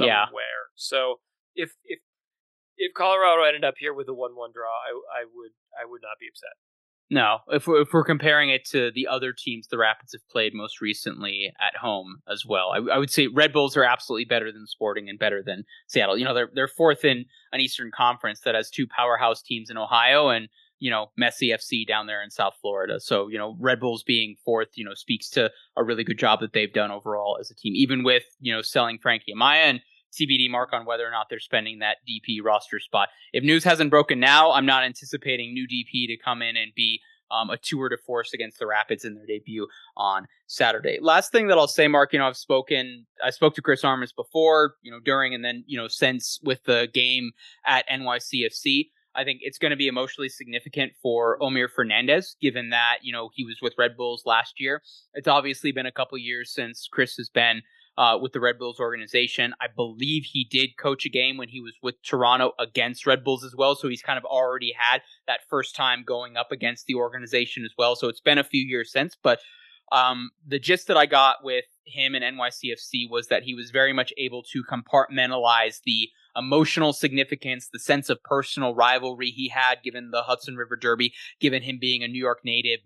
So if Colorado ended up here with a 1-1 draw, I would not be upset. No, if we're comparing it to the other teams the Rapids have played most recently at home as well, I would say Red Bulls are absolutely better than Sporting and better than Seattle. They're fourth in an Eastern Conference that has 2 powerhouse teams in Ohio and Messi FC down there in South Florida. So Red Bulls being fourth, speaks to a really good job that they've done overall as a team, even with selling Frankie Amaya and TBD mark on whether or not they're spending that DP roster spot. If news hasn't broken now, I'm not anticipating new DP to come in and be a tour de force against the Rapids in their debut on Saturday. Last thing that I'll say, Mark, I spoke to Chris Armas before, during and then, since with the game at NYCFC. I think it's going to be emotionally significant for Omir Fernandez, given that, he was with Red Bulls last year. It's obviously been a couple years since Chris has been with the Red Bulls organization. I believe he did coach a game when he was with Toronto against Red Bulls as well. So he's kind of already had that first time going up against the organization as well. So it's been a few years since, but the gist that I got with him and NYCFC was that he was very much able to compartmentalize the emotional significance, the sense of personal rivalry he had given the Hudson River Derby, given him being a New York native.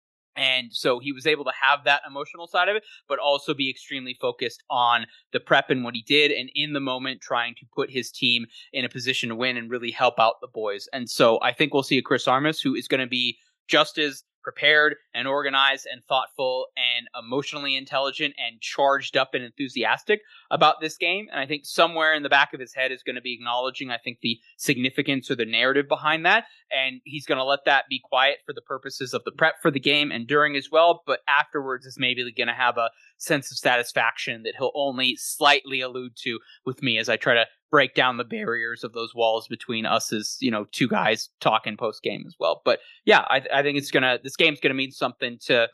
And so he was able to have that emotional side of it, but also be extremely focused on the prep and what he did, and in the moment trying to put his team in a position to win and really help out the boys. And so I think we'll see a Chris Armas who is going to be just as prepared and organized and thoughtful and emotionally intelligent and charged up and enthusiastic about this game. And I think somewhere in the back of his head is going to be acknowledging, I think, the significance or the narrative behind that. And he's going to let that be quiet for the purposes of the prep for the game and during as well. But afterwards is maybe going to have a sense of satisfaction that he'll only slightly allude to with me as I try to break down the barriers of those walls between us as, 2 guys talking post game as well. But yeah, I think this game's gonna mean something to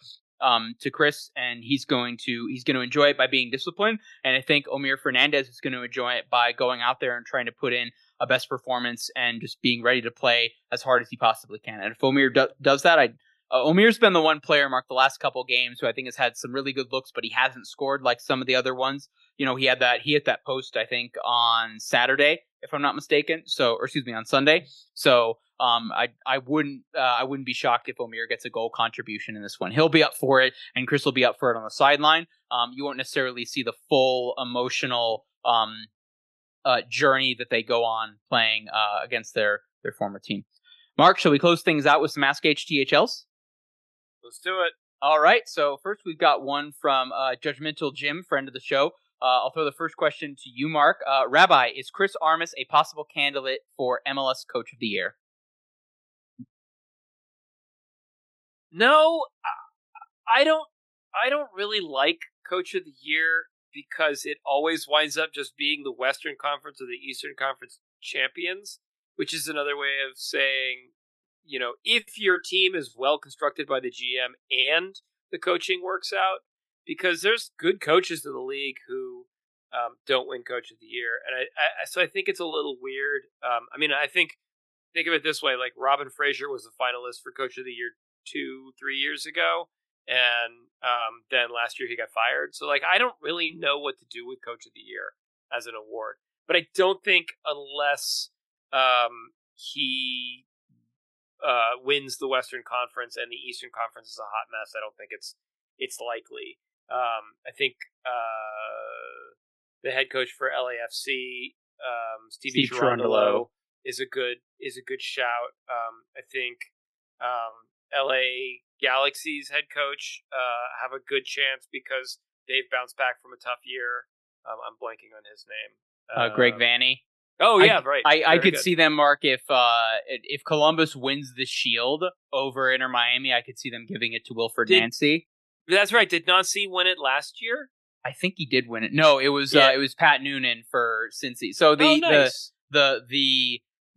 Chris, and he's going to enjoy it by being disciplined. And I think Omir Fernandez is going to enjoy it by going out there and trying to put in a best performance and just being ready to play as hard as he possibly can. And if Omir does that, Omir's been the one player, Mark, the last couple games who I think has had some really good looks, but he hasn't scored like some of the other ones. He hit that post, I think, on Saturday, if I'm not mistaken. On Sunday. So I wouldn't be shocked if Omir gets a goal contribution in this one. He'll be up for it, and Chris will be up for it on the sideline. You won't necessarily see the full emotional journey that they go on playing against their former team. Mark, shall we close things out with some Ask HTHLs? Let's do it. All right. So first we've got one from Judgmental Jim, friend of the show. I'll throw the first question to you, Mark. Rabbi, is Chris Armas a possible candidate for MLS Coach of the Year? No, I don't really like Coach of the Year because it always winds up just being the Western Conference or the Eastern Conference champions, which is another way of saying, if your team is well constructed by the GM and the coaching works out, because there's good coaches in the league who don't win Coach of the Year. And so I think it's a little weird. I think of it this way, like Robin Fraser was a finalist for Coach of the Year 2-3 years ago. And then last year he got fired. So I don't really know what to do with Coach of the Year as an award. But I don't think unless he wins the Western Conference and the Eastern Conference is a hot mess, I don't think it's likely. I think the head coach for LAFC, Stevie Steve Cherundolo, is a good shout. I think LA Galaxy's head coach have a good chance because they've bounced back from a tough year. I'm blanking on his name. Greg Vanny. Oh yeah, right. I Very could good. see them, Mark, if Columbus wins the Shield over Inter Miami, I could see them giving it to Wilfred Nancy. That's right. Did Nancy win it last year? I think he did win it. No, it was Pat Noonan for Cincy. So nice. the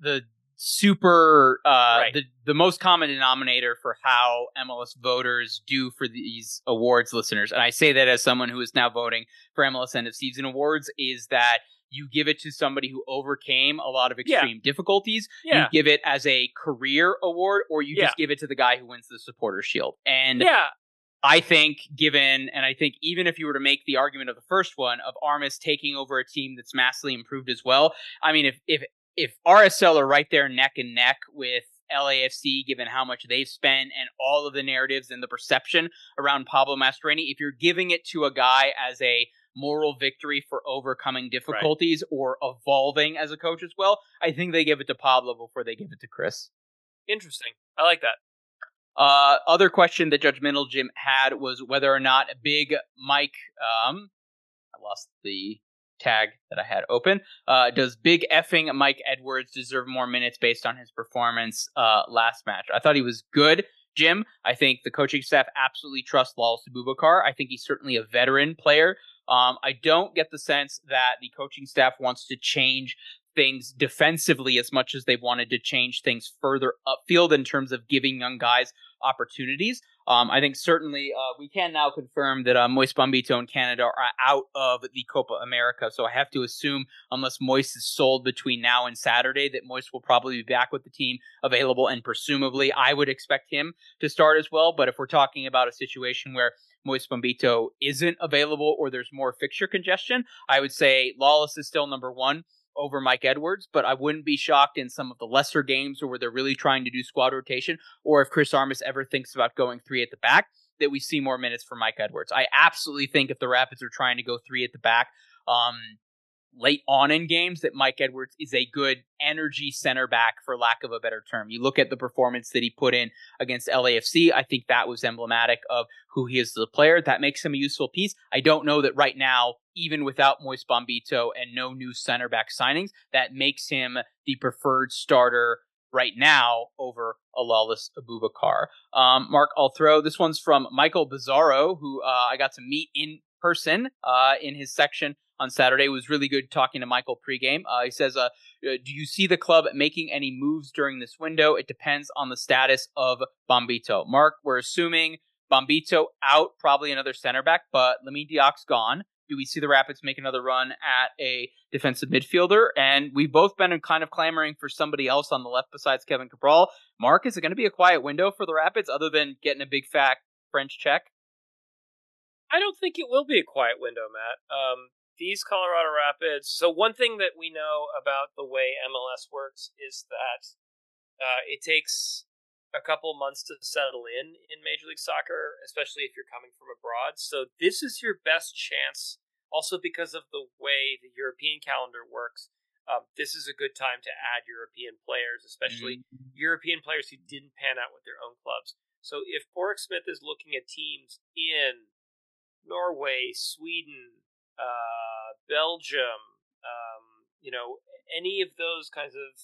super Right. the most common denominator for how MLS voters do for these awards, listeners, and I say that as someone who is now voting for MLS end of season awards, is that you give it to somebody who overcame a lot of extreme difficulties. Yeah. You give it as a career award, or you just give it to the guy who wins the Supporters Shield. And I think even if you were to make the argument of the first one of Armas taking over a team that's massively improved as well, I mean, if RSL are right there neck and neck with LAFC, given how much they've spent and all of the narratives and the perception around Pablo Mastroeni, if you're giving it to a guy as a moral victory for overcoming difficulties or evolving as a coach as well, I think they give it to Pablo before they give it to Chris. Interesting. I like that. Other question that Judgmental Jim had was whether or not Big Mike, I lost the tag that I had open. Does Big effing Mike Edwards deserve more minutes based on his performance last match? I thought he was good, Jim. I think the coaching staff absolutely trusts Lawless Abubakar. I think he's certainly a veteran player. I don't get the sense that the coaching staff wants to change things defensively as much as they've wanted to change things further upfield in terms of giving young guys opportunities. I think certainly we can now confirm that Moise Bombito and Canada are out of the Copa America. So I have to assume, unless Moise is sold between now and Saturday, that Moise will probably be back with the team available, and presumably I would expect him to start as well. But if we're talking about a situation where Moise Bombito isn't available or there's more fixture congestion, I would say Lawless is still number one over Mike Edwards, but I wouldn't be shocked in some of the lesser games where they're really trying to do squad rotation, or if Chris Armas ever thinks about going three at the back, that we see more minutes for Mike Edwards. I absolutely think if the Rapids are trying to go three at the back late on in games, that Mike Edwards is a good energy center back, for lack of a better term. You look at the performance that he put in against LAFC, I think that was emblematic of who he is as a player. That makes him a useful piece. I don't know that right now, even without Moise Bombito and no new center back signings, that makes him the preferred starter right now over a Lawless Abubakar. Mark, I'll throw, this one's from Michael Bizarro, who I got to meet in person in his section on Saturday. It was really good talking to Michael pregame. He says, do you see the club making any moves during this window? It depends on the status of Bombito. Mark, we're assuming Bombito out, probably another center back, but Lamine Diak's gone. Do we see the Rapids make another run at a defensive midfielder? And we've both been kind of clamoring for somebody else on the left besides Kevin Cabral. Mark, is it going to be a quiet window for the Rapids other than getting a big fat French check? I don't think it will be a quiet window, Matt. These Colorado Rapids, so one thing that we know about the way MLS works is that it takes a couple months to settle in Major League Soccer, especially if you're coming from abroad. So this is your best chance, also because of the way the European calendar works. This is a good time to add European players, especially European players who didn't pan out with their own clubs. So if Borek Smith is looking at teams in Norway, Sweden, Belgium, any of those kinds of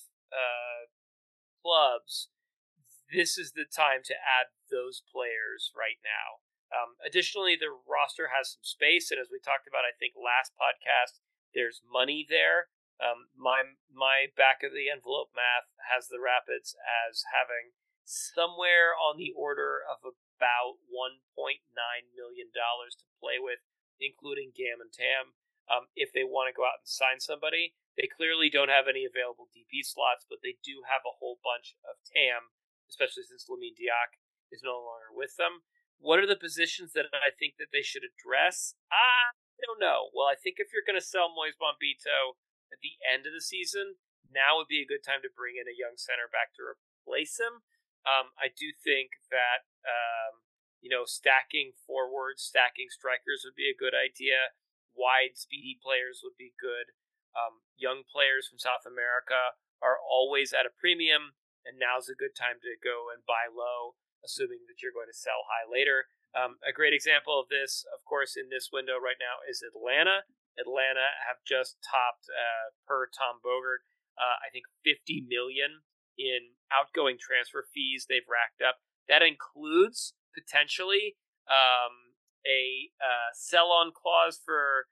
clubs, this is the time to add those players right now. Additionally, the roster has some space, and as we talked about, I think last podcast, there's money there. My back of the envelope math has the Rapids as having somewhere on the order of about $1.9 million to play with, including GAM and TAM. If they want to go out and sign somebody, they clearly don't have any available DP slots, but they do have a whole bunch of TAM, especially since Lamine Diak is no longer with them. What are the positions that I think that they should address? I don't know. Well, I think if you're going to sell Moise Bombito at the end of the season, now would be a good time to bring in a young center back to replace him. I do think that stacking forwards, stacking strikers would be a good idea. wide, speedy players would be good. Young players from South America are always at a premium, and now's a good time to go and buy low, assuming that you're going to sell high later. A great example of this, of course, in this window right now is Atlanta. Atlanta have just topped, per Tom Bogert, I think 50 million in outgoing transfer fees they've racked up. That includes potentially a sell-on clause for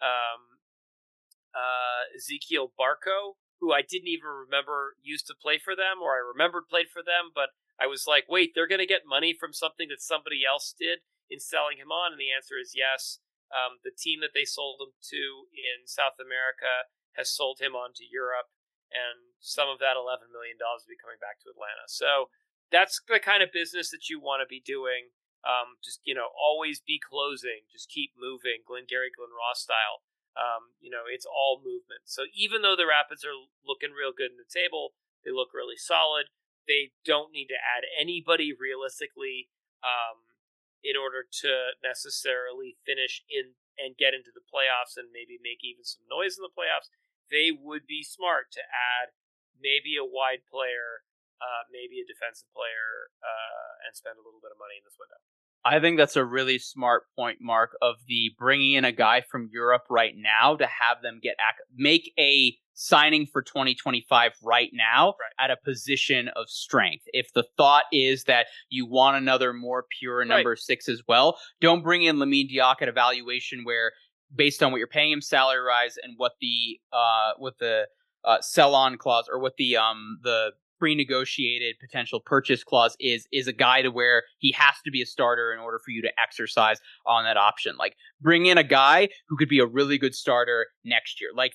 Ezequiel Barco, who I didn't even remember used to play for them, or I remembered played for them, but I was like, wait, they're going to get money from something that somebody else did in selling him on? And the answer is yes. The team that they sold him to in South America has sold him on to Europe, and some of that $11 million will be coming back to Atlanta. So that's the kind of business that you want to be doing. Just, always be closing. Just keep moving, Glengarry Glen Ross style. It's all movement. So even though the Rapids are looking real good in the table, they look really solid. They don't need to add anybody realistically in order to necessarily finish in and get into the playoffs and maybe make even some noise in the playoffs. They would be smart to add maybe a wide player, maybe a defensive player, and spend a little bit of money in this window. I think that's a really smart point, Mark, of the bringing in a guy from Europe right now to have them make a signing for 2025 right now at a position of strength. If the thought is that you want another more pure number 6 as well, don't bring in Lamine Diack at a valuation where, based on what you're paying him salary rise and what the sell-on clause or what the pre-negotiated potential purchase clause is a guy to where he has to be a starter in order for you to exercise on that option. Like, bring in a guy who could be a really good starter next year. Like,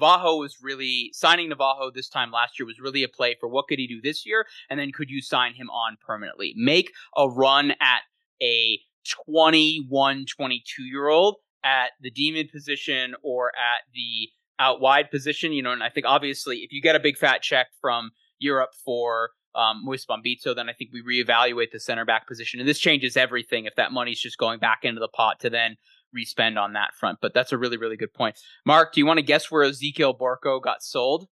signing Navajo this time last year was really a play for what could he do this year, and then could you sign him on permanently? Make a run at a 21, 22-year-old at the D-mid position or at the out wide position, and I think obviously if you get a big fat check from Europe for Moise Bombito, then I think we reevaluate the center back position. And this changes everything if that money's just going back into the pot to then respend on that front. But that's a really, really good point. Mark, do you want to guess where Ezequiel Barco got sold?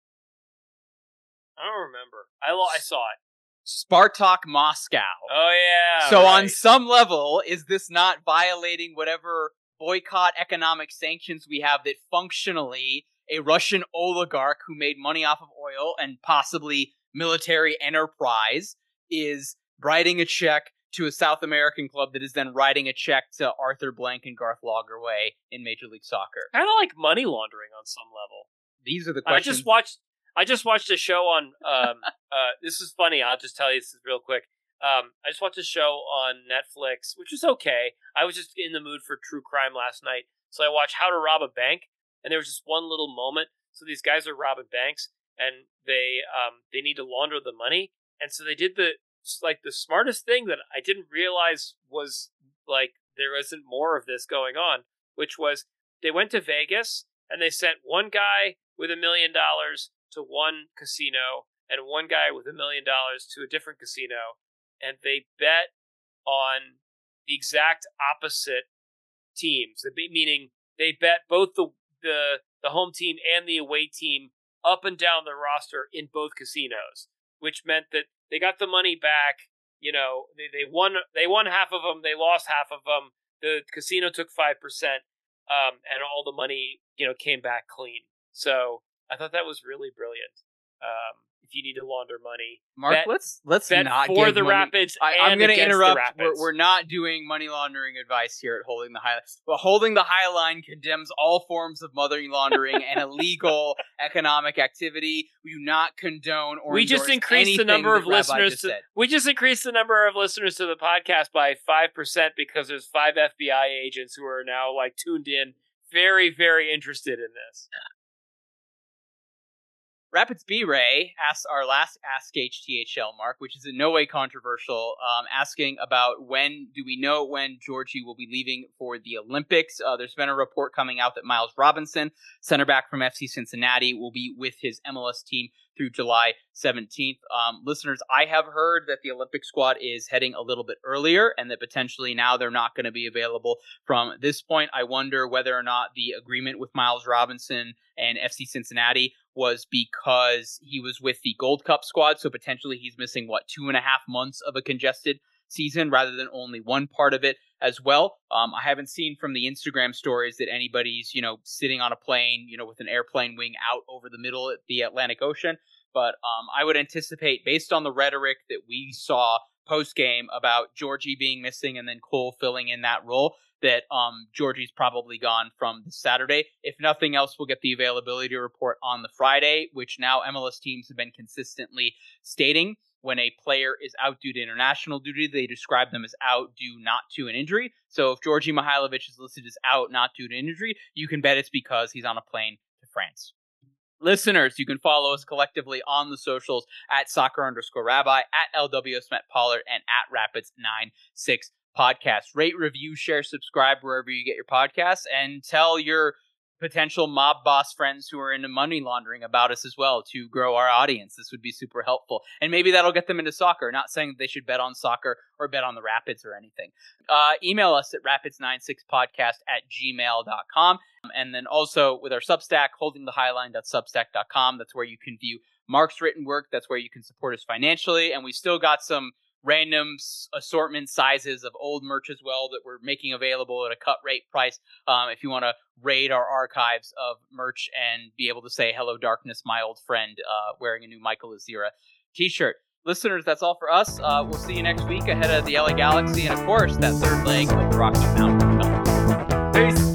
I don't remember. I saw it. Spartak Moscow. Oh, yeah. So on some level, is this not violating whatever boycott economic sanctions we have that functionally a Russian oligarch who made money off of oil and possibly military enterprise is writing a check to a South American club that is then writing a check to Arthur Blank and Garth Lagerwey in Major League Soccer? Kind of like money laundering on some level. These are the questions. I just watched a show on. This is funny. I'll just tell you this real quick. I just watched a show on Netflix, which was okay. I was just in the mood for true crime last night, so I watched How to Rob a Bank. And there was just one little moment. So these guys are robbing banks, and they need to launder the money. And so they did the smartest thing that I didn't realize was like there isn't more of this going on, which was they went to Vegas and they sent one guy with $1 million to one casino and one guy with $1 million to a different casino, and they bet on the exact opposite teams. Meaning they bet both the home team and the away team up and down the roster in both casinos, which meant that they got the money back. They won half of them, they lost half of them. The casino took 5%, and all the money came back clean. So I thought that was really brilliant. If you need to launder money, Mark, let's not for give the money. Rapids. I'm going to interrupt. We're We're not doing money laundering advice here at Holding the High Line. But Holding the High Line condemns all forms of money laundering and illegal economic activity. We do not condone or we just increased the number of listeners. We just increased the number of listeners to the podcast by 5% because there's 5 FBI agents who are now tuned in, very, very interested in this. Rapids B-Ray asks our last Ask HTHL, Mark, which is in no way controversial, asking about when Georgie will be leaving for the Olympics. There's been a report coming out that Miles Robinson, center back from FC Cincinnati, will be with his MLS team through July 17th. Listeners, I have heard that the Olympic squad is heading a little bit earlier and that potentially now they're not going to be available from this point. I wonder whether or not the agreement with Miles Robinson and FC Cincinnati was because he was with the Gold Cup squad, so potentially he's missing, 2.5 months of a congested season rather than only one part of it as well. I haven't seen from the Instagram stories that anybody's, sitting on a plane, with an airplane wing out over the middle of the Atlantic Ocean. But I would anticipate, based on the rhetoric that we saw post-game about Georgie being missing and then Cole filling in that role, that Georgie's probably gone from this Saturday. If nothing else, we'll get the availability report on the Friday, which now MLS teams have been consistently stating. When a player is out due to international duty, they describe them as out due not to an injury. So if Georgie Mihailovic is listed as out not due to injury, you can bet it's because he's on a plane to France. Listeners, you can follow us collectively on the socials at soccer_rabbi, at LWSMetPollard, and at Rapids96 Podcast. Rate, review, share, subscribe wherever you get your podcasts, and tell your potential mob boss friends who are into money laundering about us as well to grow our audience. This would be super helpful. And maybe that'll get them into soccer. Not saying that they should bet on soccer or bet on the Rapids or anything. Email us at rapids96podcast@gmail.com. And then also with our Substack, holdingthehighline.substack.com. That's where you can view Mark's written work. That's where you can support us financially. And we still got some random assortment sizes of old merch as well that we're making available at a cut rate price. If you want to raid our archives of merch and be able to say, "Hello, darkness, my old friend," wearing a new Michael Azira t-shirt. Listeners, that's all for us. We'll see you next week ahead of the LA Galaxy and, of course, that third leg of the Rocky Mountain Cup. Peace.